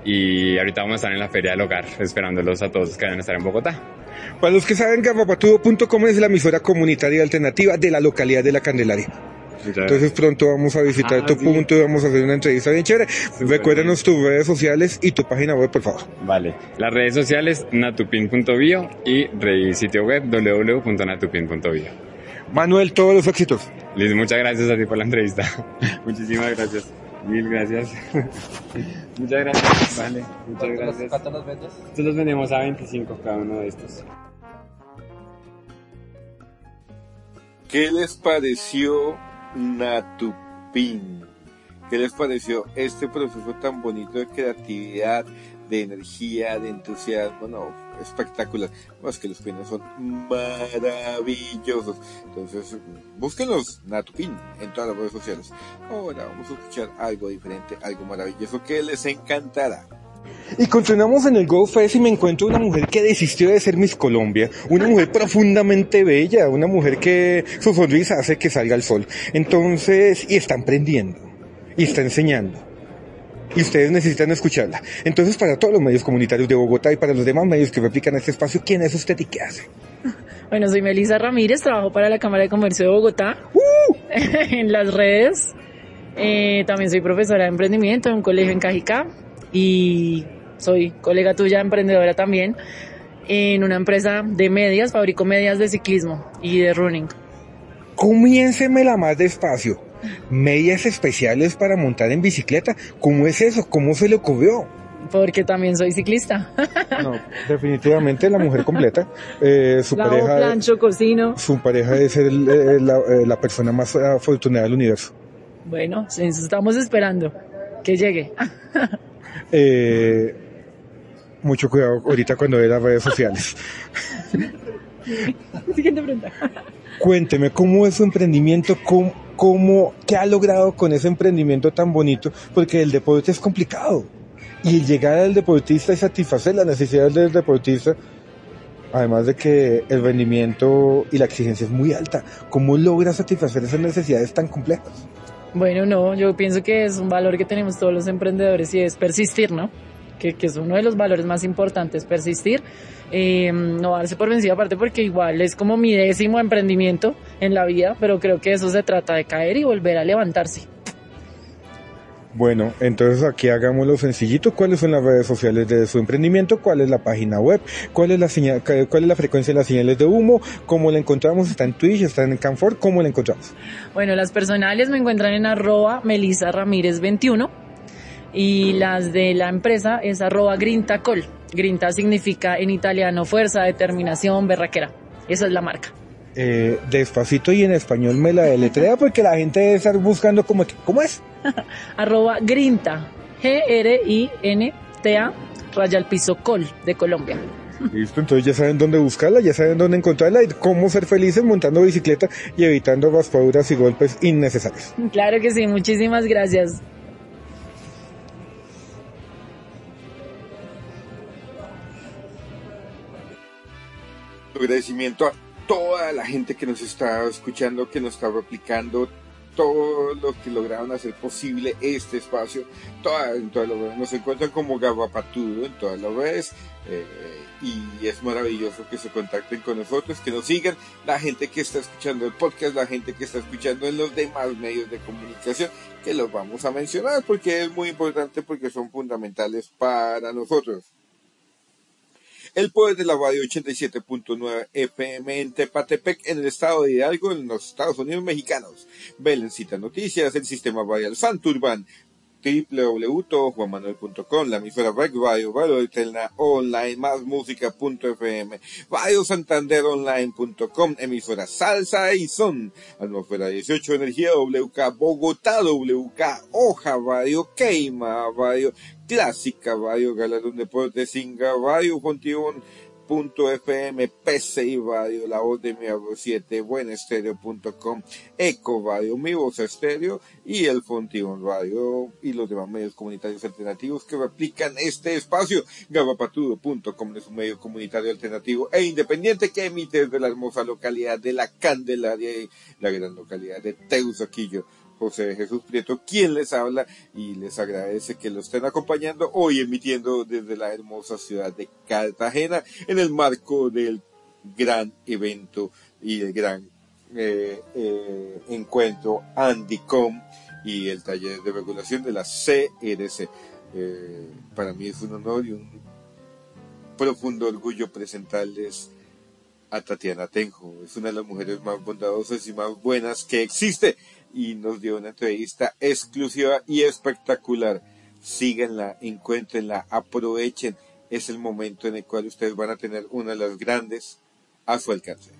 y ahorita vamos a estar en la Feria del Hogar, esperándolos a todos que vayan a estar en Bogotá. Para los que saben, garrapatudo punto com es la emisora comunitaria alternativa de la localidad de La Candelaria. Entonces pronto vamos a visitar ah, tu sí. punto y vamos a hacer una entrevista bien chévere. Super Recuérdanos bien. Tus redes sociales y tu página web, por favor. Vale, las redes sociales natupin punto bio y el sitio web doble u doble u doble u punto natupin punto bio. Manuel, todos los éxitos. Liz, muchas gracias a ti por la entrevista. Muchísimas gracias. Mil gracias. Muchas gracias. Vale, muchas gracias. ¿Cuántos los vendes? Estos los vendemos a veinticinco cada uno de estos. ¿Qué les pareció Natupin? ¿Qué les pareció este proceso tan bonito de creatividad, de energía, de entusiasmo? No, espectacular. Más que los pines son maravillosos. Entonces, búsquenlos, Natupin, en todas las redes sociales. Ahora vamos a escuchar algo diferente, algo maravilloso que les encantará. Y continuamos en el Go Fest y me encuentro una mujer que desistió de ser Miss Colombia, una mujer profundamente bella, una mujer que su sonrisa hace que salga el sol. Entonces, y está emprendiendo, y está enseñando, y ustedes necesitan escucharla. Entonces, para todos los medios comunitarios de Bogotá y para los demás medios que replican este espacio, ¿quién es usted y qué hace? Bueno, soy Melissa Ramírez, trabajo para la Cámara de Comercio de Bogotá, ¡Uh! en las redes. Eh, también soy profesora de emprendimiento en un colegio en Cajicá y soy colega tuya, emprendedora también, en una empresa de medias, fabrico medias de ciclismo y de running. Comiéncemela más despacio. Medias especiales para montar en bicicleta. ¿Cómo es eso? ¿Cómo se le ocurrió? Porque también soy ciclista. No, definitivamente la mujer completa. Eh, su Lavo, pareja, plancho, cocino. Su pareja es el, eh, la, eh, la persona más afortunada del universo. Bueno, estamos esperando que llegue. Eh, mucho cuidado ahorita cuando ve las redes sociales. Siguiente pregunta. Cuénteme, ¿cómo es su emprendimiento? ¿Cómo, cómo, qué ha logrado con ese emprendimiento tan bonito? Porque el deporte es complicado. Y llegar al deportista y satisfacer las necesidades del deportista, además de que el rendimiento y la exigencia es muy alta, ¿cómo logra satisfacer esas necesidades tan complejas? Bueno, no, yo pienso que es un valor que tenemos todos los emprendedores y es persistir, ¿no? Que, que es uno de los valores más importantes, persistir, eh, no darse por vencido, aparte porque igual es como mi décimo emprendimiento en la vida, pero creo que eso se trata de caer y volver a levantarse. Bueno, entonces aquí hagámoslo sencillito. ¿Cuáles son las redes sociales de su emprendimiento? ¿Cuál es la página web? ¿Cuál es la señal, cuál es la frecuencia de las señales de humo? ¿Cómo la encontramos? ¿Está en Twitch? ¿Está en Canfor? ¿Cómo la encontramos? Bueno, las personales me encuentran en arroba Melissa Ramírez veintiuno y las de la empresa es arroba Grintacol. Grinta significa en italiano fuerza, determinación, berraquera. Esa es la marca. Eh, despacito y en español me la deletrea porque la gente debe estar buscando como que, ¿cómo es? Arroba Grinta, G R I N T A, raya al piso Col, de Colombia. Listo, entonces ya saben dónde buscarla, ya saben dónde encontrarla y cómo ser felices montando bicicleta y evitando raspaduras y golpes innecesarios. Claro que sí, muchísimas gracias. Agradecimiento a toda la gente que nos está escuchando, que nos está replicando, todos los que lograron hacer posible este espacio. Todas, en todas las redes nos encuentran como Garrapatudo en todas las redes, eh, y es maravilloso que se contacten con nosotros, que nos sigan, la gente que está escuchando el podcast, la gente que está escuchando en los demás medios de comunicación, que los vamos a mencionar porque es muy importante, porque son fundamentales para nosotros. El Poder de la Radio ochenta y siete punto nueve F M en Tepatepec, en el estado de Hidalgo, en los Estados Unidos mexicanos. Belencita Noticias, el Sistema Radial Santurban, doble u doble u doble u punto juan manuel punto com, la emisora Rec Radio, Radio Eterna Online, más música punto f m, Radio Santander Online punto com, emisora Salsa y Son, Atmósfera dieciocho, Energía W K, Bogotá W K, Hoja Radio, Queima Radio, Clásica Radio, Galardón Deportes, Singa Radio, Fontibón punto f m, P C I Radio, La Voz de mi siete, buenestereo punto com, Eco Radio, Mi Voz Estéreo y el Fontibón Radio y los demás medios comunitarios alternativos que replican este espacio. Garrapatudo punto com es un medio comunitario alternativo e independiente que emite desde la hermosa localidad de La Candelaria y la gran localidad de Teusaquillo. José de Jesús Prieto, quien les habla y les agradece que lo estén acompañando hoy, emitiendo desde la hermosa ciudad de Cartagena en el marco del gran evento y del gran eh, eh, encuentro Andicom y el taller de regulación de la C R C. Eh, para mí es un honor y un profundo orgullo presentarles a Tatiana Tenjo. Es una de las mujeres más bondadosas y más buenas que existe y nos dio una entrevista exclusiva y espectacular. Síganla, encuéntrenla, aprovechen. Es el momento en el cual ustedes van a tener una de las grandes a su alcance.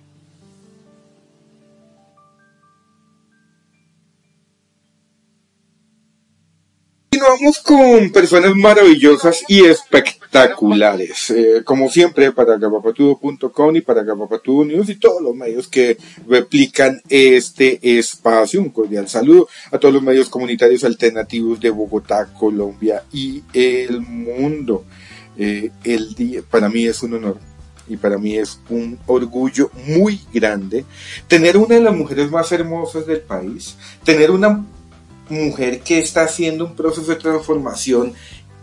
Continuamos con personas maravillosas y espectaculares, eh, como siempre para gabapatudo punto com y para Gabapatudo News y todos los medios que replican este espacio. Un cordial saludo a todos los medios comunitarios alternativos de Bogotá, Colombia y el mundo. Eh, el día, para mí es un honor y para mí es un orgullo muy grande tener una de las mujeres más hermosas del país, tener una mujer que está haciendo un proceso de transformación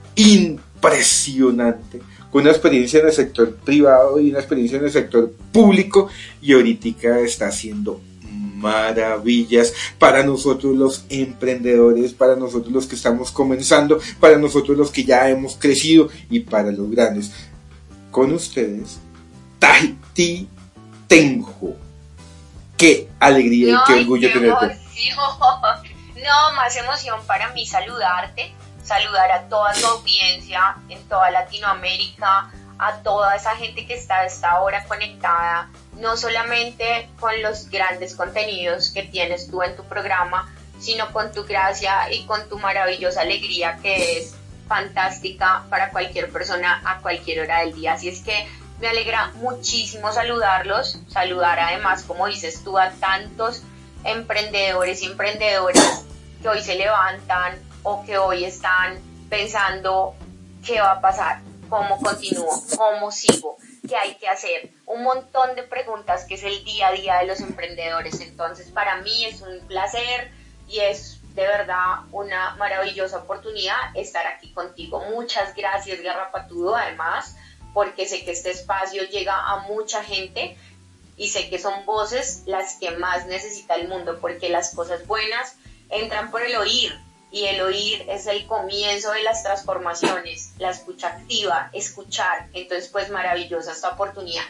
impresionante, con una experiencia en el sector privado y una experiencia en el sector público, y ahorita está haciendo maravillas para nosotros los emprendedores, para nosotros los que estamos comenzando, para nosotros los que ya hemos crecido y para los grandes. Con ustedes, Tati Tenjo. Qué alegría y qué orgullo tenerte. No, más emoción para mí saludarte, saludar a toda tu audiencia en toda Latinoamérica, a toda esa gente que está a esta hora conectada, no solamente con los grandes contenidos que tienes tú en tu programa, sino con tu gracia y con tu maravillosa alegría, que es fantástica para cualquier persona a cualquier hora del día. Así es que me alegra muchísimo saludarlos, saludar además, como dices tú, a tantos emprendedores y emprendedoras que hoy se levantan o que hoy están pensando qué va a pasar, cómo continúo, cómo sigo, qué hay que hacer, un montón de preguntas que es el día a día de los emprendedores. Entonces para mí es un placer y es de verdad una maravillosa oportunidad estar aquí contigo. Muchas gracias, Garrapatudo, además, porque sé que este espacio llega a mucha gente y sé que son voces las que más necesita el mundo, porque las cosas buenas entran por el oír, y el oír es el comienzo de las transformaciones, la escucha activa, escuchar. Entonces, pues maravillosa esta oportunidad.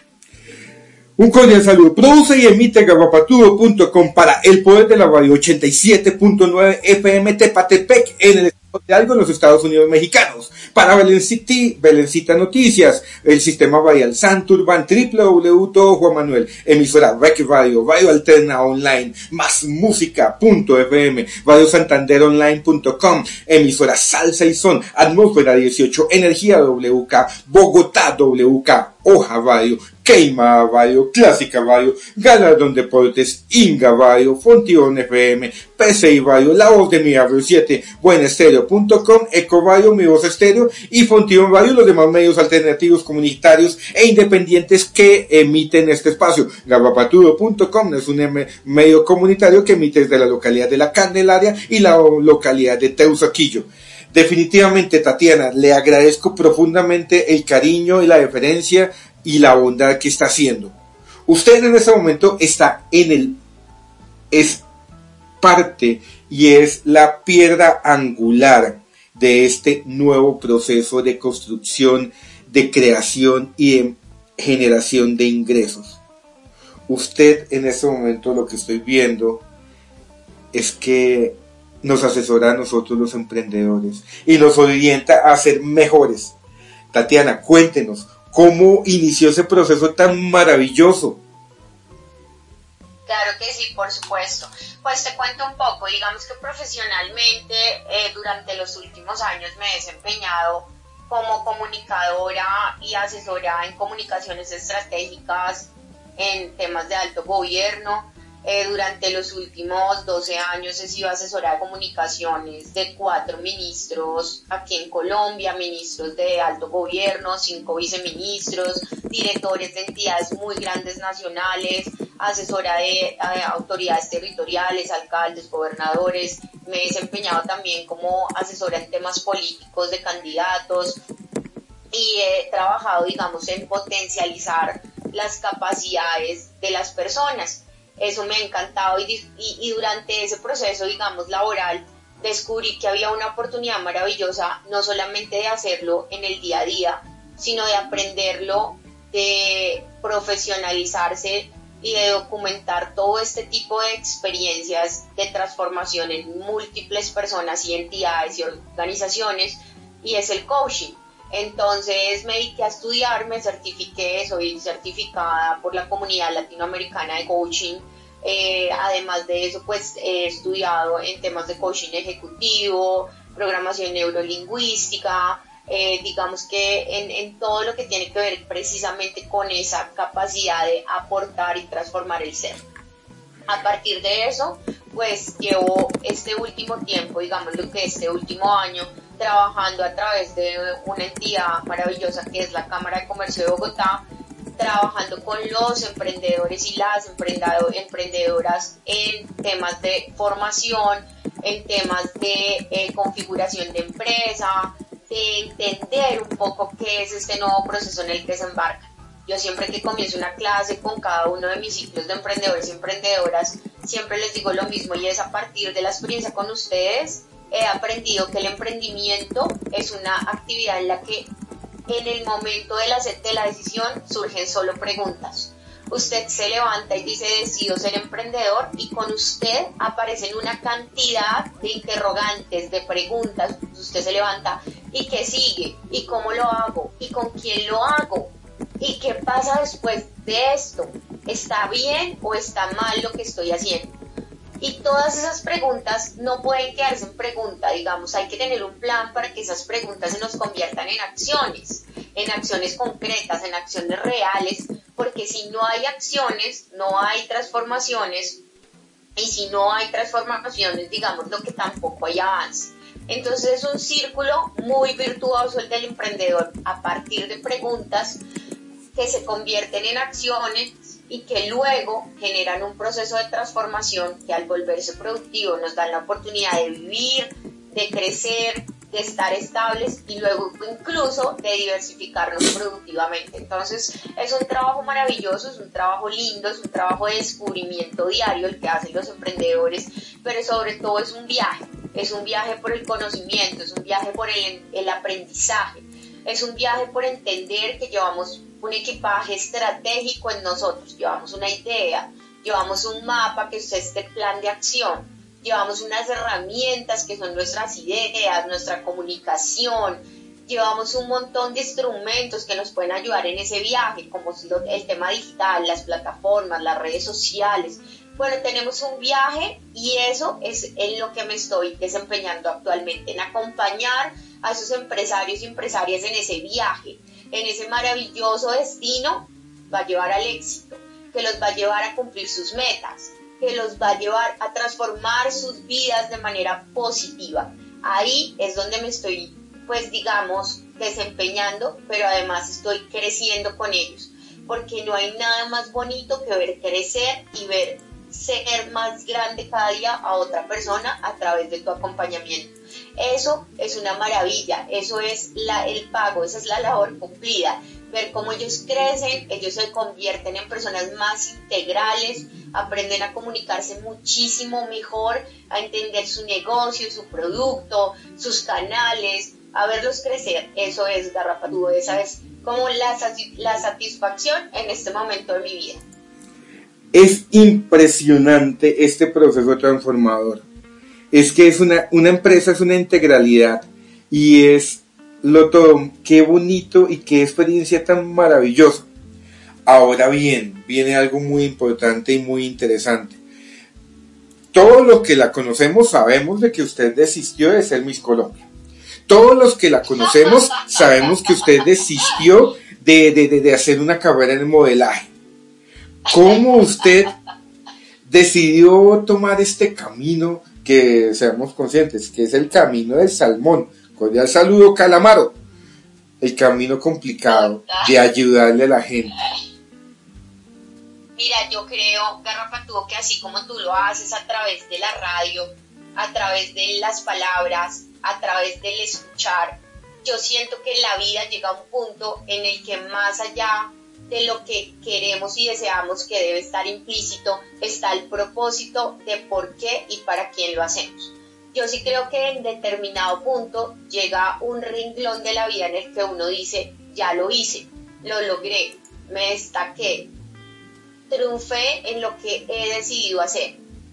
Un cordial saludo. Produce y emite gabapatudo punto com para El Poder de la Radio ochenta y siete punto nueve F M Tepatepec en el estado de Algo, en los Estados Unidos mexicanos. Para Belencita, Belencita Noticias, el sistema Radial Santurban, doble u doble u doble u punto Juan Manuel, emisora Rec Radio, Radio Alterna Online, Más Música punto F M, Radio Santander Online punto com, emisora Salsa y Son, Atmósfera dieciocho, Energía W K, Bogotá W K, Hoja Radio, Queima Radio, Clásica Radio, Galardón Deportes, Inga Radio, Fontión F M, P C I Radio, La Voz de Mi Barrio siete, buenestereo punto com, Eco Radio, Mi Voz Estéreo y Fontión Radio, los demás medios alternativos, comunitarios e independientes que emiten este espacio. Gabapatudo punto com es un em- medio comunitario que emite desde la localidad de La Candelaria y la localidad de Teusaquillo. Definitivamente, Tatiana, le agradezco profundamente el cariño y la deferencia y la bondad que está haciendo. Usted en este momento está en el, es parte y es la piedra angular de este nuevo proceso de construcción, de creación y de generación de ingresos. Usted en este momento, lo que estoy viendo es que nos asesora a nosotros los emprendedores y nos orienta a ser mejores. Tatiana, cuéntenos, ¿cómo inició ese proceso tan maravilloso? Claro que sí, por supuesto. Pues te cuento un poco. Digamos que profesionalmente eh, durante los últimos años me he desempeñado como comunicadora y asesora en comunicaciones estratégicas en temas de alto gobierno. Eh, durante los últimos doce años he sido asesora de comunicaciones de cuatro ministros aquí en Colombia, ministros de alto gobierno, cinco viceministros, directores de entidades muy grandes nacionales, asesora de eh, autoridades territoriales, alcaldes, gobernadores. Me he desempeñado también como asesora en temas políticos de candidatos y he trabajado, digamos, en potencializar las capacidades de las personas. Eso me ha encantado y, y, y durante ese proceso, digamos, laboral, descubrí que había una oportunidad maravillosa, no solamente de hacerlo en el día a día, sino de aprenderlo de profesionalizarse y de documentar todo este tipo de experiencias de transformación en múltiples personas y entidades y organizaciones, y es el coaching. Entonces me dediqué a estudiar, me certifiqué, soy certificada por la Comunidad Latinoamericana de Coaching. Eh, además de eso, pues he estudiado en temas de coaching ejecutivo, programación neurolingüística, eh, digamos que en, en todo lo que tiene que ver precisamente con esa capacidad de aportar y transformar el ser. A partir de eso, pues llevo este último tiempo, digamos lo que este último año, trabajando a través de una entidad maravillosa que es la Cámara de Comercio de Bogotá, trabajando con los emprendedores y las emprendedoras en temas de formación, en temas de eh, configuración de empresa, de entender un poco qué es este nuevo proceso en el que se embarcan. Yo siempre que comienzo una clase con cada uno de mis ciclos de emprendedores y emprendedoras, siempre les digo lo mismo, y es a partir de la experiencia con ustedes, he aprendido que el emprendimiento es una actividad en la que en el momento de la, de la decisión surgen solo preguntas. Usted se levanta y dice decido ser emprendedor, y con usted aparecen una cantidad de interrogantes, de preguntas. Usted se levanta y ¿qué sigue? ¿Y cómo lo hago? ¿Y con quién lo hago? ¿Y qué pasa después de esto? ¿Está bien o está mal lo que estoy haciendo? Y todas esas preguntas no pueden quedarse en pregunta, digamos, hay que tener un plan para que esas preguntas se nos conviertan en acciones, en acciones concretas, en acciones reales, porque si no hay acciones, no hay transformaciones, y si no hay transformaciones, digamos, lo que tampoco hay avance. Entonces es un círculo muy virtuoso el del emprendedor, a partir de preguntas que se convierten en acciones y que luego generan un proceso de transformación que al volverse productivo nos dan la oportunidad de vivir, de crecer, de estar estables y luego incluso de diversificarnos productivamente. Entonces es un trabajo maravilloso, es un trabajo lindo, es un trabajo de descubrimiento diario el que hacen los emprendedores, pero sobre todo es un viaje, es un viaje por el conocimiento, es un viaje por el, el aprendizaje, es un viaje por entender que llevamos un equipaje estratégico en nosotros, llevamos una idea, llevamos un mapa que es este plan de acción, llevamos unas herramientas que son nuestras ideas, nuestra comunicación, llevamos un montón de instrumentos que nos pueden ayudar en ese viaje, como el tema digital, las plataformas, las redes sociales. Bueno, tenemos un viaje y eso es en lo que me estoy desempeñando actualmente, en acompañar a esos empresarios y empresarias en ese viaje, en ese maravilloso destino, va a llevar al éxito, que los va a llevar a cumplir sus metas, que los va a llevar a transformar sus vidas de manera positiva. Ahí es donde me estoy, pues digamos, desempeñando, pero además estoy creciendo con ellos, porque no hay nada más bonito que ver crecer y ver ser más grande cada día a otra persona a través de tu acompañamiento. Eso es una maravilla, eso es la, el pago, esa es la labor cumplida, ver cómo ellos crecen, ellos se convierten en personas más integrales, aprenden a comunicarse muchísimo mejor, a entender su negocio, su producto, sus canales, a verlos crecer. Eso es Garrapatudo, esa es como la, la satisfacción en este momento de mi vida. Es impresionante este proceso transformador. Es que es una, una empresa, es una integralidad y es lo todo. Qué bonito y qué experiencia tan maravillosa. Ahora bien, viene algo muy importante y muy interesante. Todos los que la conocemos sabemos de que usted desistió de ser Miss Colombia. Todos los que la conocemos sabemos que usted desistió de, de, de, de hacer una carrera en el modelaje. ¿Cómo usted decidió tomar este camino que seamos conscientes, que es el camino del salmón? Cordial saludo, Calamaro. El camino complicado de ayudarle a la gente. Mira, yo creo, Garrapatudo, que así como tú lo haces a través de la radio, a través de las palabras, a través del escuchar, yo siento que en la vida llega un punto en el que más allá de lo que queremos y deseamos que debe estar implícito, está el propósito de por qué y para quién lo hacemos. Yo sí creo que en determinado punto llega un renglón de la vida en el que uno dice, ya lo hice, lo logré, me destaqué, triunfé en lo que he decidido hacer.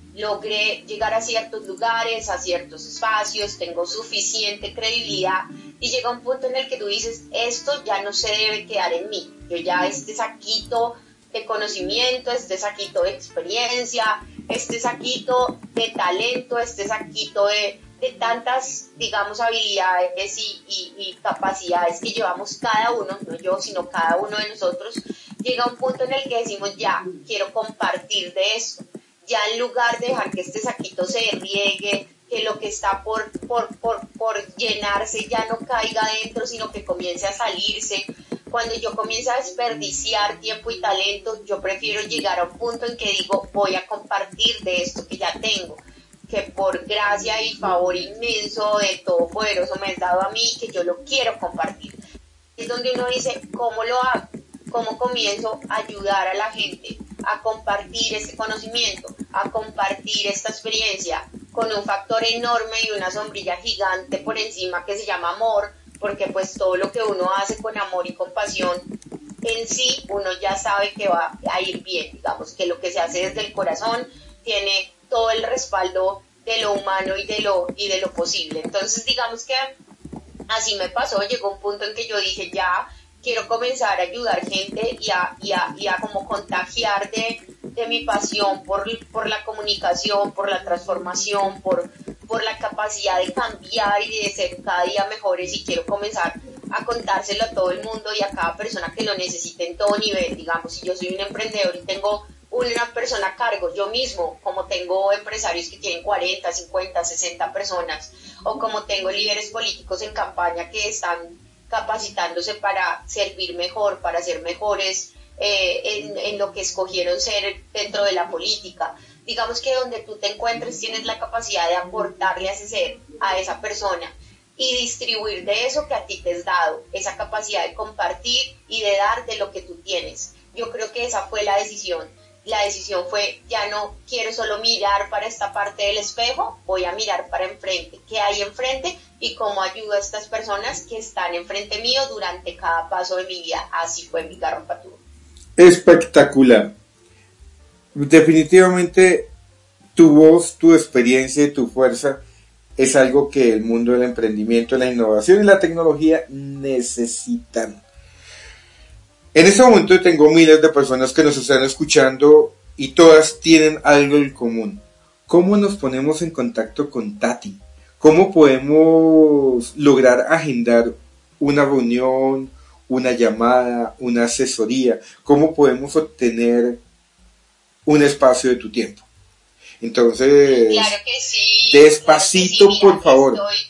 Logré llegar a ciertos lugares, a ciertos espacios, tengo suficiente credibilidad y llega un punto en el que tú dices, esto ya no se debe quedar en mí. Yo ya este saquito de conocimiento, este saquito de experiencia, este saquito de talento, este saquito de, de tantas, digamos, habilidades y, y, y capacidades que llevamos cada uno, no yo, sino cada uno de nosotros, llega un punto en el que decimos, ya, quiero compartir de eso. Ya en lugar de dejar que este saquito se riegue, que lo que está por, por, por, por llenarse ya no caiga adentro, sino que comience a salirse. Cuando yo comienzo a desperdiciar tiempo y talento, yo prefiero llegar a un punto en que digo, voy a compartir de esto que ya tengo, que por gracia y favor inmenso de Todopoderoso me has dado a mí, que yo lo quiero compartir. Es donde uno dice, ¿cómo lo hago? ¿Cómo comienzo a ayudar a la gente a compartir este conocimiento, a compartir esta experiencia con un factor enorme y una sombrilla gigante por encima que se llama amor? Porque pues todo lo que uno hace con amor y compasión en sí, uno ya sabe que va a ir bien, digamos que lo que se hace desde el corazón tiene todo el respaldo de lo humano y de lo, y de lo posible. Entonces digamos que así me pasó, llegó un punto en que yo dije ya, quiero comenzar a ayudar gente y a, y a, y a como contagiar de, de mi pasión por, por la comunicación, por la transformación, por, por la capacidad de cambiar y de ser cada día mejores, y quiero comenzar a contárselo a todo el mundo y a cada persona que lo necesite en todo nivel. Digamos, si yo soy un emprendedor y tengo una persona a cargo, yo mismo, como tengo empresarios que tienen cuarenta, cincuenta, sesenta personas, o como tengo líderes políticos en campaña que están capacitándose para servir mejor, para ser mejores eh, en, en lo que escogieron ser dentro de la política. Digamos que donde tú te encuentres tienes la capacidad de aportarle a ese ser, a esa persona, y distribuir de eso que a ti te has dado, esa capacidad de compartir y de dar de lo que tú tienes. Yo creo que esa fue la decisión. La decisión fue, ya no quiero solo mirar para esta parte del espejo, voy a mirar para enfrente, qué hay enfrente y cómo ayudo a estas personas que están enfrente mío durante cada paso de mi vida. Así fue mi Garrapaturo. Espectacular. Definitivamente tu voz, tu experiencia y tu fuerza es algo que el mundo del emprendimiento, la innovación y la tecnología necesitan. En este momento tengo miles de personas que nos están escuchando y todas tienen algo en común. ¿Cómo nos ponemos en contacto con Tati? ¿Cómo podemos lograr agendar una reunión, una llamada, una asesoría? ¿Cómo podemos obtener un espacio de tu tiempo? Entonces, claro que sí, despacito, claro que sí, mira, por favor. Estoy...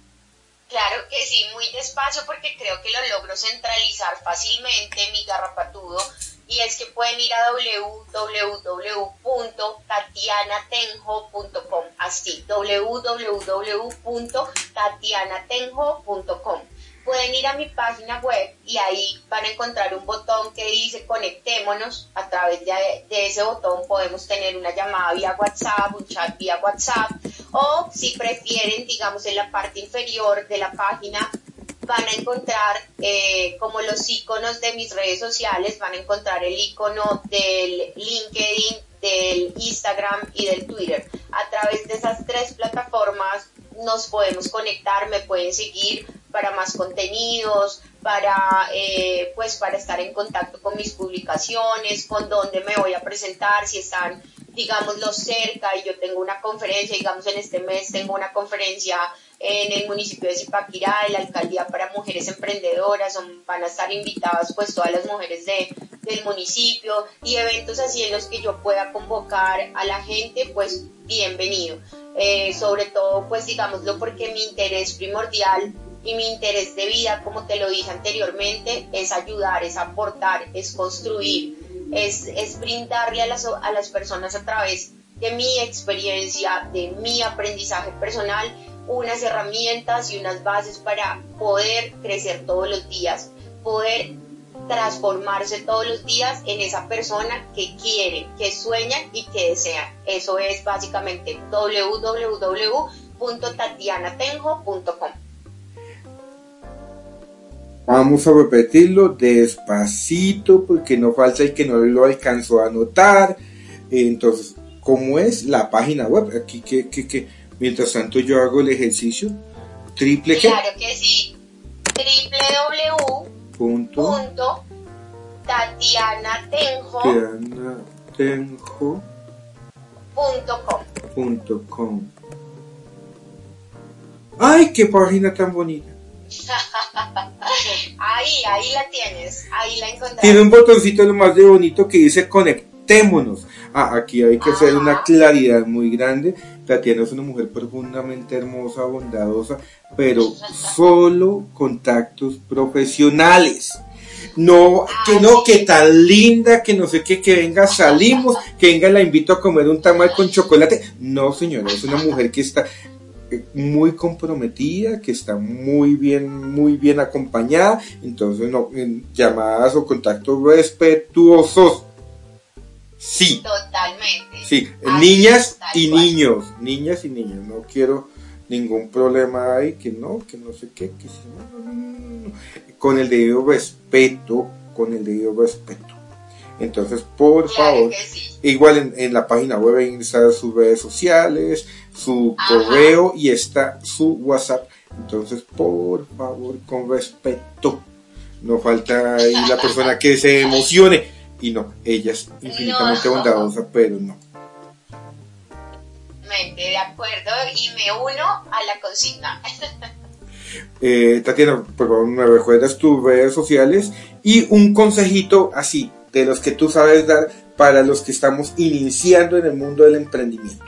Claro que sí, muy despacio porque creo que lo logro centralizar fácilmente, mi Garrapatudo, y es que pueden ir a doble u doble u doble u punto tatiana tenjo punto com, así, doble u doble u doble u punto tatiana tenjo punto com. Pueden ir a mi página web y ahí van a encontrar un botón que dice conectémonos. A través de, de ese botón podemos tener una llamada vía WhatsApp, un chat vía WhatsApp, o si prefieren, digamos, en la parte inferior de la página van a encontrar eh, como los iconos de mis redes sociales, van a encontrar el icono del LinkedIn, del Instagram y del Twitter. A través de esas tres plataformas nos podemos conectar, me pueden seguir para más contenidos, para eh, pues para estar en contacto con mis publicaciones, con dónde me voy a presentar, si están, digámoslo, cerca y yo tengo una conferencia, digamos en este mes tengo una conferencia en el municipio de Zipaquirá, en la alcaldía para mujeres emprendedoras, son, van a estar invitadas pues todas las mujeres de, del municipio, y eventos así en los que yo pueda convocar a la gente, pues bienvenido. Eh, sobre todo pues digámoslo porque mi interés primordial y mi interés de vida, como te lo dije anteriormente, es ayudar, es aportar, es construir, es, es brindarle a las, a las personas a través de mi experiencia, de mi aprendizaje personal, unas herramientas y unas bases para poder crecer todos los días, poder transformarse todos los días en esa persona que quiere, que sueña y que desea. Eso es básicamente doble u doble u doble u punto tatiana tenjo punto com. Vamos a repetirlo despacito porque no falta el que no lo alcanzó a anotar. Entonces, ¿cómo es la página web? Aquí que, que, que mientras tanto yo hago el ejercicio. Triple ¿qué? Claro que sí. www. Punto. Punto. Tatiana Tenjo. Tatiana Tenjo. Punto com. Punto com. Ay, qué página tan bonita. Ahí, ahí la tienes, ahí la encontraste. Tiene un botoncito lo más de bonito que dice conectémonos. Ah, aquí hay que Ajá. hacer una claridad muy grande. Tatiana es una mujer profundamente hermosa, bondadosa, pero solo contactos profesionales. No, que no, que tan linda, que no sé qué, que venga, salimos, que venga, la invito a comer un tamal con chocolate. No, señora, es una mujer que está muy comprometida, que está muy bien, muy bien acompañada. Entonces, no, en llamadas o contactos respetuosos. Sí. Totalmente. Sí, Así niñas y cual. niños, niñas y niños. No quiero ningún problema ahí, que no, que no sé qué, que sí, no, no, no, no. Con el debido respeto, con el debido respeto. Entonces, por claro favor, sí. igual en, en la página web están sus redes sociales, su Ajá. correo y está su WhatsApp. Entonces, por favor, con respeto. No falta ahí la persona que se emocione. Y no, ella es infinitamente no. bondadosa, pero no. De acuerdo, y me uno a la consigna. eh, Tatiana, por favor, me recuerdas tus redes sociales y un consejito así, de los que tú sabes dar para los que estamos iniciando en el mundo del emprendimiento.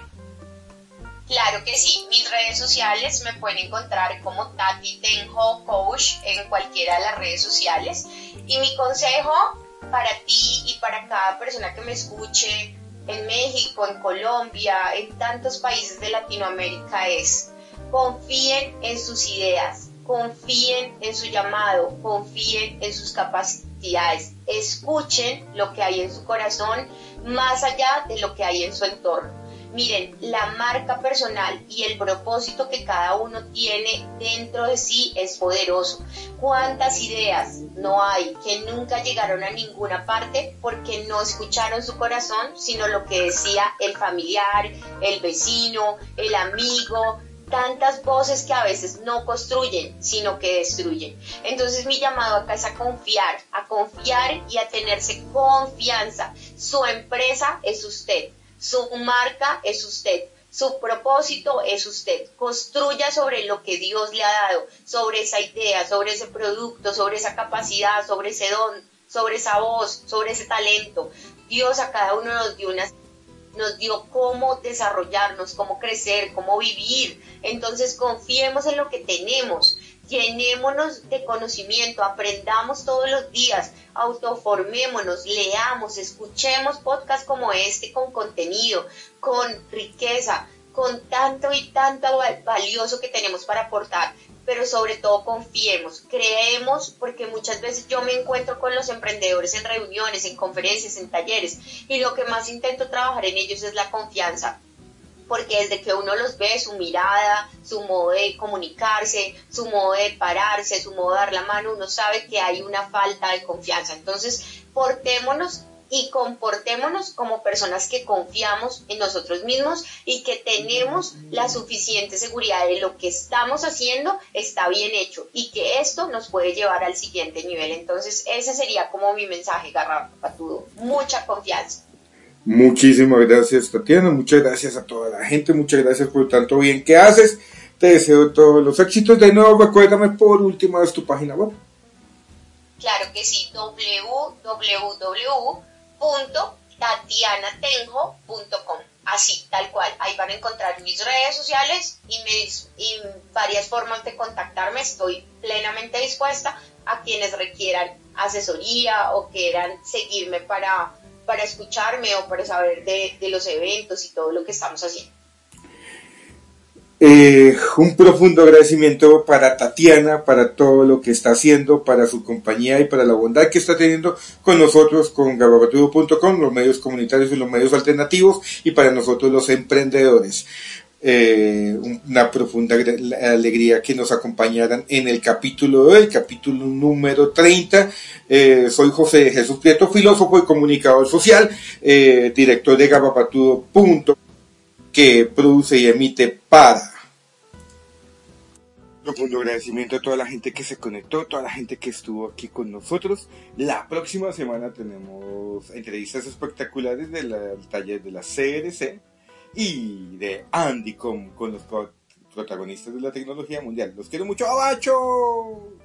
Claro que sí, mis redes sociales me pueden encontrar como Tati Tenjo Coach en cualquiera de las redes sociales, y mi consejo para ti y para cada persona que me escuche en México, en Colombia, en tantos países de Latinoamérica es: confíen en sus ideas, confíen en su llamado, confíen en sus capacidades, escuchen lo que hay en su corazón más allá de lo que hay en su entorno. Miren, la marca personal y el propósito que cada uno tiene dentro de sí es poderoso. ¿Cuántas ideas no hay que nunca llegaron a ninguna parte porque no escucharon su corazón, sino lo que decía el familiar, el vecino, el amigo? Tantas voces que a veces no construyen, sino que destruyen. Entonces mi llamado acá es a confiar, a confiar y a tenerse confianza. Su empresa es usted. Su marca es usted, su propósito es usted. Construya sobre lo que Dios le ha dado, sobre esa idea, sobre ese producto, sobre esa capacidad, sobre ese don, sobre esa voz, sobre ese talento. Dios a cada uno nos dio una, nos dio cómo desarrollarnos, cómo crecer, cómo vivir. Entonces confiemos en lo que tenemos. Llenémonos de conocimiento, aprendamos todos los días, autoformémonos, leamos, escuchemos podcasts como este con contenido, con riqueza, con tanto y tanto valioso que tenemos para aportar, pero sobre todo confiemos, creemos, porque muchas veces yo me encuentro con los emprendedores en reuniones, en conferencias, en talleres, y lo que más intento trabajar en ellos es la confianza. Porque desde que uno los ve, su mirada, su modo de comunicarse, su modo de pararse, su modo de dar la mano, uno sabe que hay una falta de confianza. Entonces, portémonos y comportémonos como personas que confiamos en nosotros mismos y que tenemos la suficiente seguridad de lo que estamos haciendo está bien hecho y que esto nos puede llevar al siguiente nivel. Entonces, ese sería como mi mensaje, Garrapatudo. Mucha confianza. Muchísimas gracias, Tatiana, muchas gracias a toda la gente, muchas gracias por tanto bien que haces, te deseo todos los éxitos. De nuevo, recuérdame por última vez tu página web. Claro que sí, doble u doble u doble u punto tatiana tenjo punto com, así, tal cual, ahí van a encontrar mis redes sociales y, mis, y varias formas de contactarme. Estoy plenamente dispuesta a quienes requieran asesoría o quieran seguirme para... para escucharme o para saber de, de los eventos y todo lo que estamos haciendo. Eh, un profundo agradecimiento para Tatiana, para todo lo que está haciendo, para su compañía y para la bondad que está teniendo con nosotros, con garrapatudo punto com, los medios comunitarios y los medios alternativos, y para nosotros los emprendedores. eh, una profunda alegría que nos acompañaran en el capítulo de hoy, el capítulo número treinta. Eh, soy José de Jesús Prieto, filósofo y comunicador social, eh, director de gabapatudo punto com, que produce y emite para. Profundo agradecimiento a toda la gente que se conectó, toda la gente que estuvo aquí con nosotros. La próxima semana tenemos entrevistas espectaculares del taller de la C R C y de Andy con, con los protagonistas de la tecnología mundial. Los quiero mucho, ¡abacho!